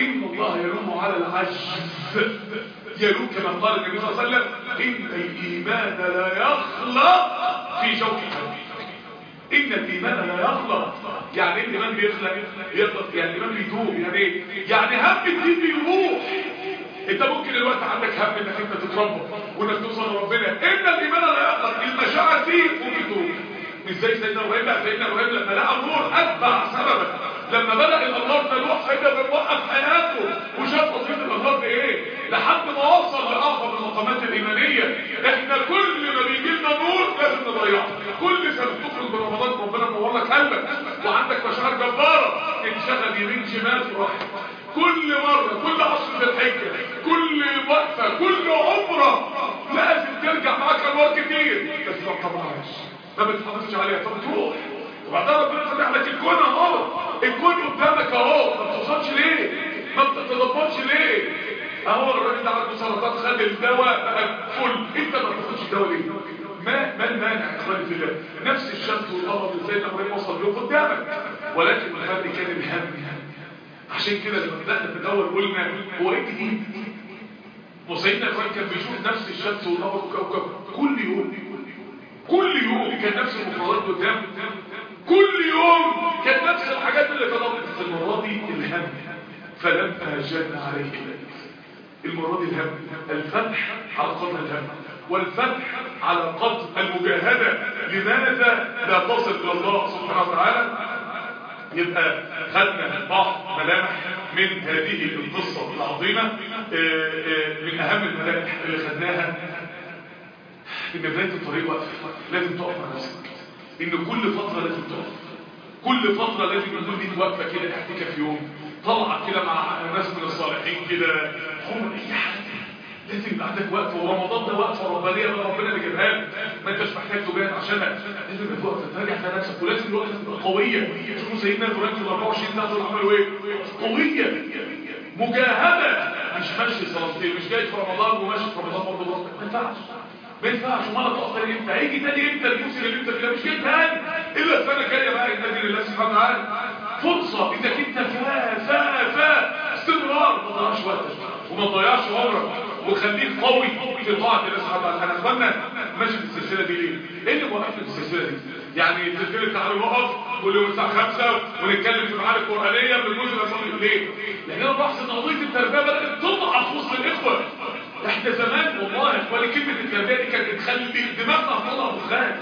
ان الله يلوم على العجز، يلوم كما قال النبي صلى الله عليه وسلم ان الايمان لا يخلق في شوك الحديد. ان الايمان لا يخلق، يعني ايه الايمان بيخلق؟ يخلق يعني الايمان بيدوب. يعني ايه؟ يعني هم الدين بيروح. انت ممكن الوقت عندك هم انك انت تتربى وانك توصل لربنا، ان الايمان لا يخلق، المشاعر دي ممكن تروح. مش زي سيدنا ابراهيم، لا سيدنا ابراهيم لما لقى النور اتبع سببا، لما بدا الانهار تلوح سيدنا ابراهيم وقف حياته وشاف وظيفه الانهار في ايه لحد ما وصل لاعظم المقامات الايمانيه. احنا كل ما بيجي لنا نور لازم نضيعه. كل سنه تخرج برمضان ربنا منور لك قلبك وعندك مشاعر جباره، انشغل يمين شمال في راحتك. كل مره، كل عشر ذي الحجه، كل وقفه، كل عمره لازم ترجع معاك انوار كتير، بس ما تطلعهاش، ما بتحافظش عليها، فبتروح. وبعدين ربنا فتح لك الكون اهو، الكون قدامك اهو، ما بتوصلش ليه؟ ما بتتدبرش ليه؟ اهو الراجل ده عنده سرطان خد الدواء بقى فل، انت ما بتاخدش الدواء ليه؟ ما ما المانع يا اخواني في الله؟ نفس الشمس والقمر اللي سيدنا ابراهيم وصل له قدامك، ولكن الفرق كان الهم. عشان كده لما بدأنا في الاول قلنا هو ايه جديد؟ وسيدنا ابراهيم كان بيشوف نفس الشمس والقمر وكوكب كل يوم، كل يوم كان نفس المفردات قدامه، كل يوم كان نفس الحاجات اللي طلبت. بس المره دي الهم، فلما جن عليه الليل. المره دي الهم، الفتح على قدر الهم، والفتح على قدر المجاهده. لماذا لا تصل الى الله سبحانه وتعالى؟ يبقى خدنا بعض ملامح من هذه القصه العظيمه. من اهم الملامح اللي خدناها ان بدايه الطريق واقف، لازم تقف مع نفسك. ان كل فتره لازم تقف، كل فتره لازم يكون ليك وقفه كده، اعتكاف يوم، طلعه كده مع ناس من الصالحين كده، هم اي حاجه لازم يبقى عندك وقت. ورمضان ده وقفه ربانيه من ربنا اللي جابها لك، ما انتش محتاج تجاهد عشانها، لازم يبقى وقفه تراجع فيها نفسك، ولازم الوقت تبقى قويه. شوفوا سيدنا ابراهيم في أربعة وعشرين سنه دول عملوا ايه؟ قويه، مجاهده، مش ماشي صلاتين، مش جاي في رمضان وماشي في رمضان برضه براحتك، ما ينفعش ما ينفعش. امال تقف تاني امتى؟ هيجي تاني امتى الموسم اللي انت فيه؟ مش جاي تاني الا السنه الجايه بقى النبي لله سبحانه وتعالى. فرصه انك انت فا فا فا استمرار، ما تضيعش وقتك وما تضيعش عمرك، وخليك قوي في طاعه الله سبحانه وتعالى. انا اتمنى ماشي في السلسله دي ليه؟ ايه اللي موقفني في السلسله دي؟ يعني السلسله تعالوا نقف كل يوم الساعه خمسة ونتكلم في معارك قرانيه من الجزء الاصلي. ليه؟ لان انا بحث ان قضيه التربيه بدات تضعف وسط الاخوه. احنا زمان والله يا اخواني كلمه التربيه دي كانت بتخلي دماغنا هتطلع دخان.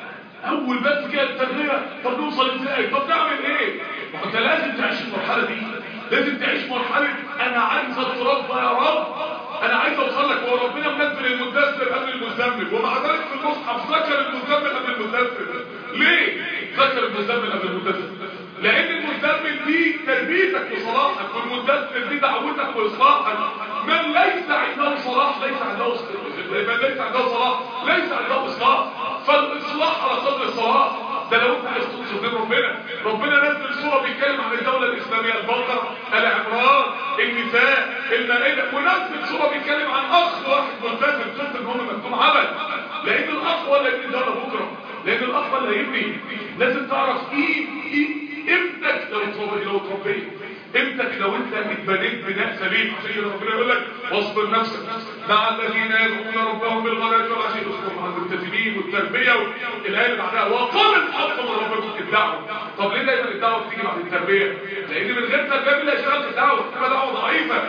اول بس كده التربيه، طب نوصل ازاي؟ طب نعمل ايه؟ ما انت لازم تعيش المرحله دي، لازم تعيش مرحله انا عايز اتربى يا رب، انا عايز اوصل لك. هو ربنا منزل المدثر قبل المزمل، ومع ذلك في المصحف ذكر المزمل قبل المدثر. ليه ذكر المزمل قبل المدثر؟ لان المزمل دي تربيتك وصلاحك، والمدثر دي دعوتك واصلاحك. من ليس عنده صلاح ليس عنده من ليس عنده صلاح ليس عنده اصلاح. فالاصلاح على قدر الصلاح. ده لو انت عايز توصل دين ربنا، ربنا نزل سوره بيتكلم عن الدوله الاسلاميه، البقره، ال عمران، النساء، المائده، ونزل سوره بيتكلم عن اخ واحد ملتزم، شفت ان هم مكتوم عمل. لان الاخ ولا يبني الدوله بكره، لان الاخ ولا يبني. لازم تعرف ايه ايه ابنك لو اتربيت، لو اتربيت ابنك لو انت اتبنيت بناء سليم. عشان كده ربنا يقول لك واصبر نفسك مع الذين يدعون ربهم بالغداة والعشي. اصبر مع الملتزمين والتربيه والايه اللي بعدها وقال الحق من ربكم الدعوه. طب ليه دايما الدعوه بتيجي بعد التربيه؟ لان من غير تربيه لا يشتغل في الدعوه، تبقى دعوه ضعيفه.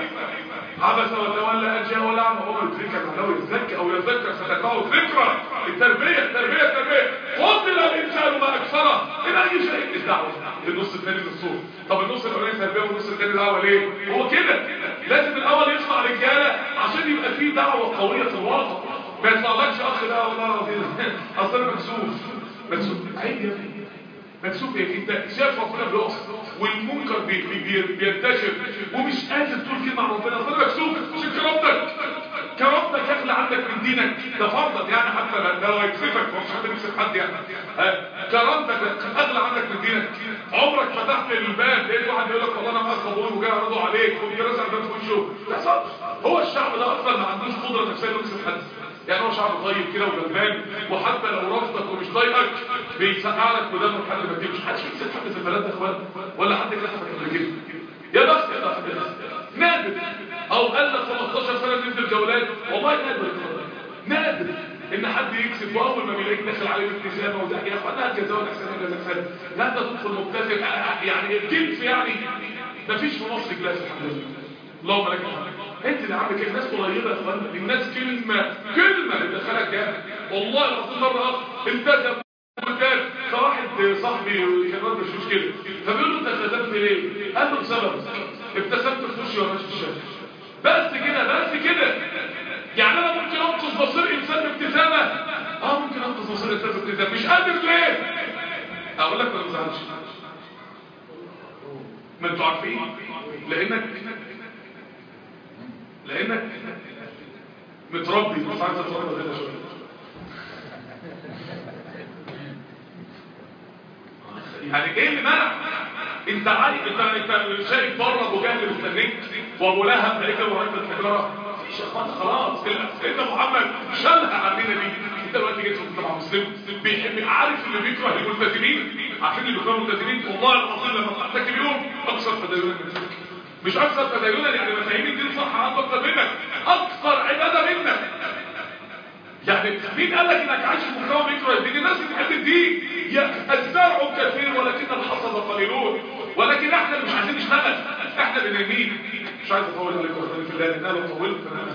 عبس وتولى ان جاءه الاعمى وهو يدرك انه يزكى او يذكر فتتبعه ذكرى. التربيه التربيه التربيه قتل الانسان ما اكثره. من اي شيء؟ الدعوه. النص الثاني من الصوره. طب النص الاولاني تربيه والنص الثاني دعوه. ليه؟ هو كده لازم الاول يصنع رجاله عشان يبقى فيه دعوه قويه في الواقع. ما يطلعلكش اخ ده والله العظيم اصل انا مكسوف. مكسوف عيب يا ابني، مكسوف ايه؟ انت شايف ربنا بيقص والمنكر بي بي بينتشر ومش قادر تقول كلمه عن ربنا. اصل انا مكسوف عشان كرامتك، كرامتك اغلى عندك من دينك. ده فرضا يعني، حتى لو هيكسفك مش حد بيكسف حد يعني. كرامتك اغلى عندك من دينك. عمرك فتحت الباب لقيت واحد يقول لك والله انا معاك قبول وجاي اعرضه عليك وانت راسع الباب في وشه؟ لا صح. هو الشعب ده اصلا ما عندوش قدره نفسيه انه يكسف حد. يعني هو شعب طيب كده وغلبان، وحتى لو رفضك ومش طايقك بيسقع لك ودمه لحد ما تجيب. مش حدش بيكسب حد في البلد ده يا اخوان، ولا حد كسبك قبل كده؟ يا بس يا بس نادر. او قال لك خمستاشر سنه تنزل جولات، والله نادر نادر ان حد يكسب واول ما بيلاقيك داخل عليه ابتسامه وده يا اخوانا الجزاء والاحسان جزاء لا انت تدخل مبتسم يعني الجنس يعني مفيش في مصر جلاس الحمد لله. اللهم لك الحمد. انت اللي عندك الناس قريبه يا اخوانا، الناس كلمه كلمه بتدخلك جامد. والله العظيم مره اخ التزم وكان فواحد صاحبي كان راجل مش مشكله فبيقول له انت التزمت ليه؟ قال له بسبب ابتسمت في وشي وانا ماشي في الشارع. بس كده بس كده. يعني انا ممكن انقذ مصير انسان بابتسامه؟ اه ممكن انقذ مصير انسان بابتسامه. مش قادر ليه؟ اقول لك ما تزعلش، ما انتوا عارفين لانك لانك متربي بس عايز تتربى كده شويه. يعني ايه اللي منع؟ انت عايز انت انت شايف بره ابو جهل مستنيك وابو لهب هيك وراك الحجاره مفيش يا اخوان خلاص. سيدنا محمد شالها عننا دي. انت دلوقتي جيت في المجتمع المسلم بيحب عارف اللي بيكره الملتزمين، عارفين اللي بيكرهوا الملتزمين والله العظيم لما فتحت اليوم اكثر تدينا منك، مش اكثر تدينا يعني مفاهيم الدين صح عنده اكثر منك، اكثر عباده منك. يعني مين قال لك انك عايش في مجتمع بيكره الدين؟ الناس بتحب الدين، الزرع كثير ولكن الحصد قليلون. ولكن احنا مش عايزين نشتغل، احنا بنرمين. مش عايز اطول عليكم اخواني في الله لان انا لو طولت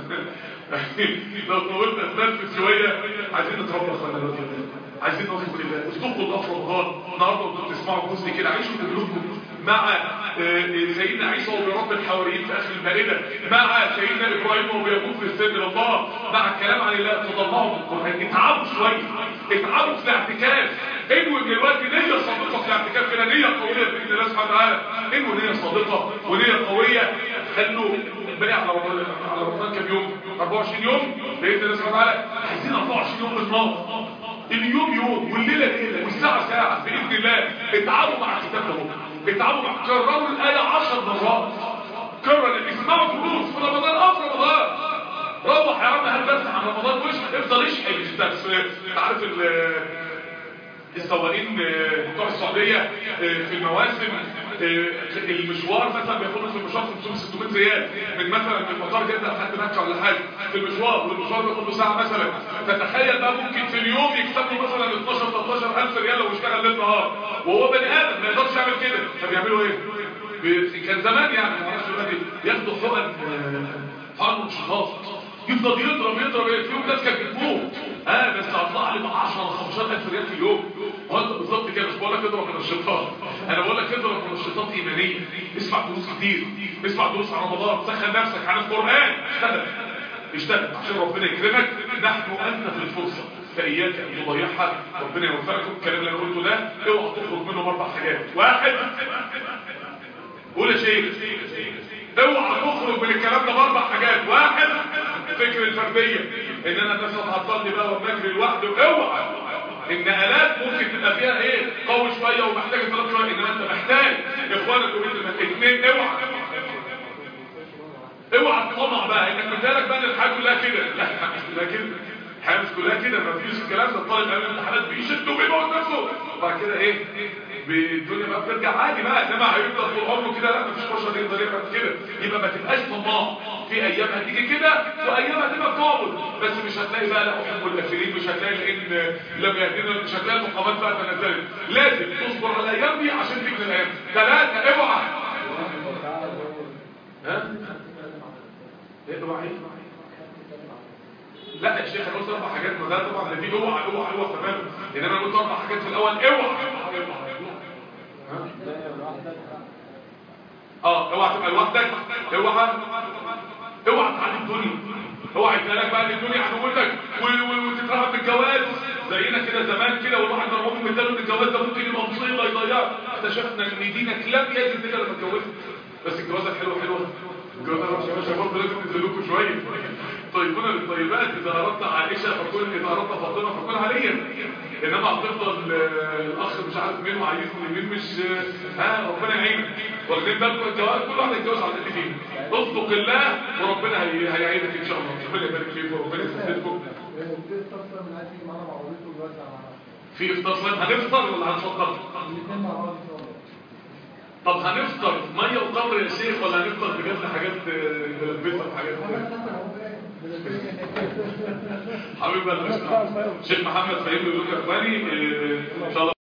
لو طولت اتنفس شويه. عايزين نتربى اخوانا دلوقتي، عايزين نوصل لله. اصدقوا الله في رمضان النهارده وانتم بتسمعوا جزء كده عيشوا بقلوبكم مع سيدنا عيسى وبرب الحواريين في اخر المائده، مع سيدنا ابراهيم وهو بيموت في السجن الله، مع الكلام عن الله. تضمعوا بالقران، اتعبوا شويه، اتعبوا في الاعتكاف. انوي من الوقت نيه صادقه في الاعتكاف كده، نيه قويه باذن الله سبحانه وتعالى. انوي نيه صادقه ونيه قويه. خلوا بقى على رمضان على رمضان كام يوم؟ أربعة وعشرين يوم باذن الله سبحانه وتعالى. عايزين أربعة وعشرين يوم بالنار، اليوم يوم والليله ليله والساعه ساعه باذن الله. اتعبوا مع الكتاب ده، اتعبوا مع كرروا الايه عشر مرات، كرر اسمعوا دروس في رمضان او في رمضان. روح يا عم هات درس عن رمضان وش افضل اشحن الدرس. عارف السواقين بتوع السعوديه في المواسم المشوار مثلا بياخدوا في المشوار خمسمية ستمية ريال من مثلا من مطار جده لحد مكه ولا حاجه في المشوار، والمشوار بياخد له ساعه مثلا. فتخيل بقى ممكن في اليوم يكسب له مثلا اتناشر تلتاشر الف ريال لو اشتغل ليل نهار، وهو بني ادم ما يقدرش يعمل كده. فبيعملوا ايه؟ كان زمان يعني ما اعرفش دلوقتي ياخدوا حقن حقن منشطات، يفضل يضرب يضرب في يوم ناس كانت بتموت. اه بس هطلع لي عشرة خمستاشر الف ريال في اليوم. هو انت بالظبط كده، مش بقول لك اضرب من الشيطان، انا بقول لك اضرب من الشيطان ايمانيه. اسمع دروس كتير، اسمع دروس عن رمضان، سخن نفسك عن القران، اشتغل اشتغل عشان ربنا يكرمك. نحن انت في الفرصه فاياك ان تضيعها. ربنا يوفقكم. الكلام اللي انا قلته ده اوعى تخرج منه باربع حاجات. واحد، قول يا شيخ، اوعى تخرج من الكلام ده باربع حاجات. واحد، فكر الفرديه، ان انا مثلا هضطر بقى وبجري لوحدي. اوعى ان الات ممكن تبقى فيها ايه قوي شويه ومحتاجه طلب شويه، انما انت محتاج اخوانك وبنت الاثنين. اوعى اوعى تطمع بقى انك مثالك بقى الحاجه كلها كده. لا مش كلها كده، الحياه مش كلها كده، ما فيش الكلام ده. الطالب قبل الامتحانات بيشد وبيموت نفسه وبعد كده ايه الدنيا بقى بترجع عادي بقى. انما هيفضل طول عمره كده، لا مفيش بشر يقدر يعمل كده. يبقى ما تبقاش طماع. في ايام هتيجي كده وايام هتبقى بتعبد، بس مش هتلاقي بقى لا احب الافرين، مش هتلاقي لان لم يهدنا، مش هتلاقي المقامات بقى تنزلت. لازم تصبر على الايام دي عشان تيجي الايام. ثلاثه، اوعى ها ايه اوعى لا يا شيخ انا قلت اربع حاجات، ما ده طبعا ده دي اوعى اوعى اوعى تمام. انما انا قلت اربع حاجات في الاول. اوعى اه اوعى تبقى لوحدك. اوعى اوعى تعدي الدنيا. اوعى يتقالك بقى ان الدنيا عدوتك وتترهب بالجواز زينا كده زمان كده، والواحد ضربهم مثاله ان الجواز ده ممكن يبقى مصيبه يضيعك. اكتشفنا ان دينك لم يزد كده لما اتجوزت. بس الجوازه حلوه حلوه الجوازه يا باشا برضه لازم تنزلوكوا شويه. طيبون للطيبات، اذا اردت عائشه فكن، اذا اردت فاطمه فكن عليا. انما هتفضل الاخ مش عارف مين وعايزني مين مش ها ربنا يعينك. واخدين بالكم الجواز كل واحد يتجوز على قد فيه. اصدق الله وربنا هيعينك ان شاء الله. ربنا يبارك فيكم وربنا يسددكم. في افطار صايم هنفطر ولا هنفطر؟ الاثنين مع بعض ان شاء الله. طب هنفطر ميه وتمر يا شيخ ولا هنفطر بجد حاجات ملبسه وحاجات حبيبي الشيخ محمد فهيم بيقول لك ان شاء الله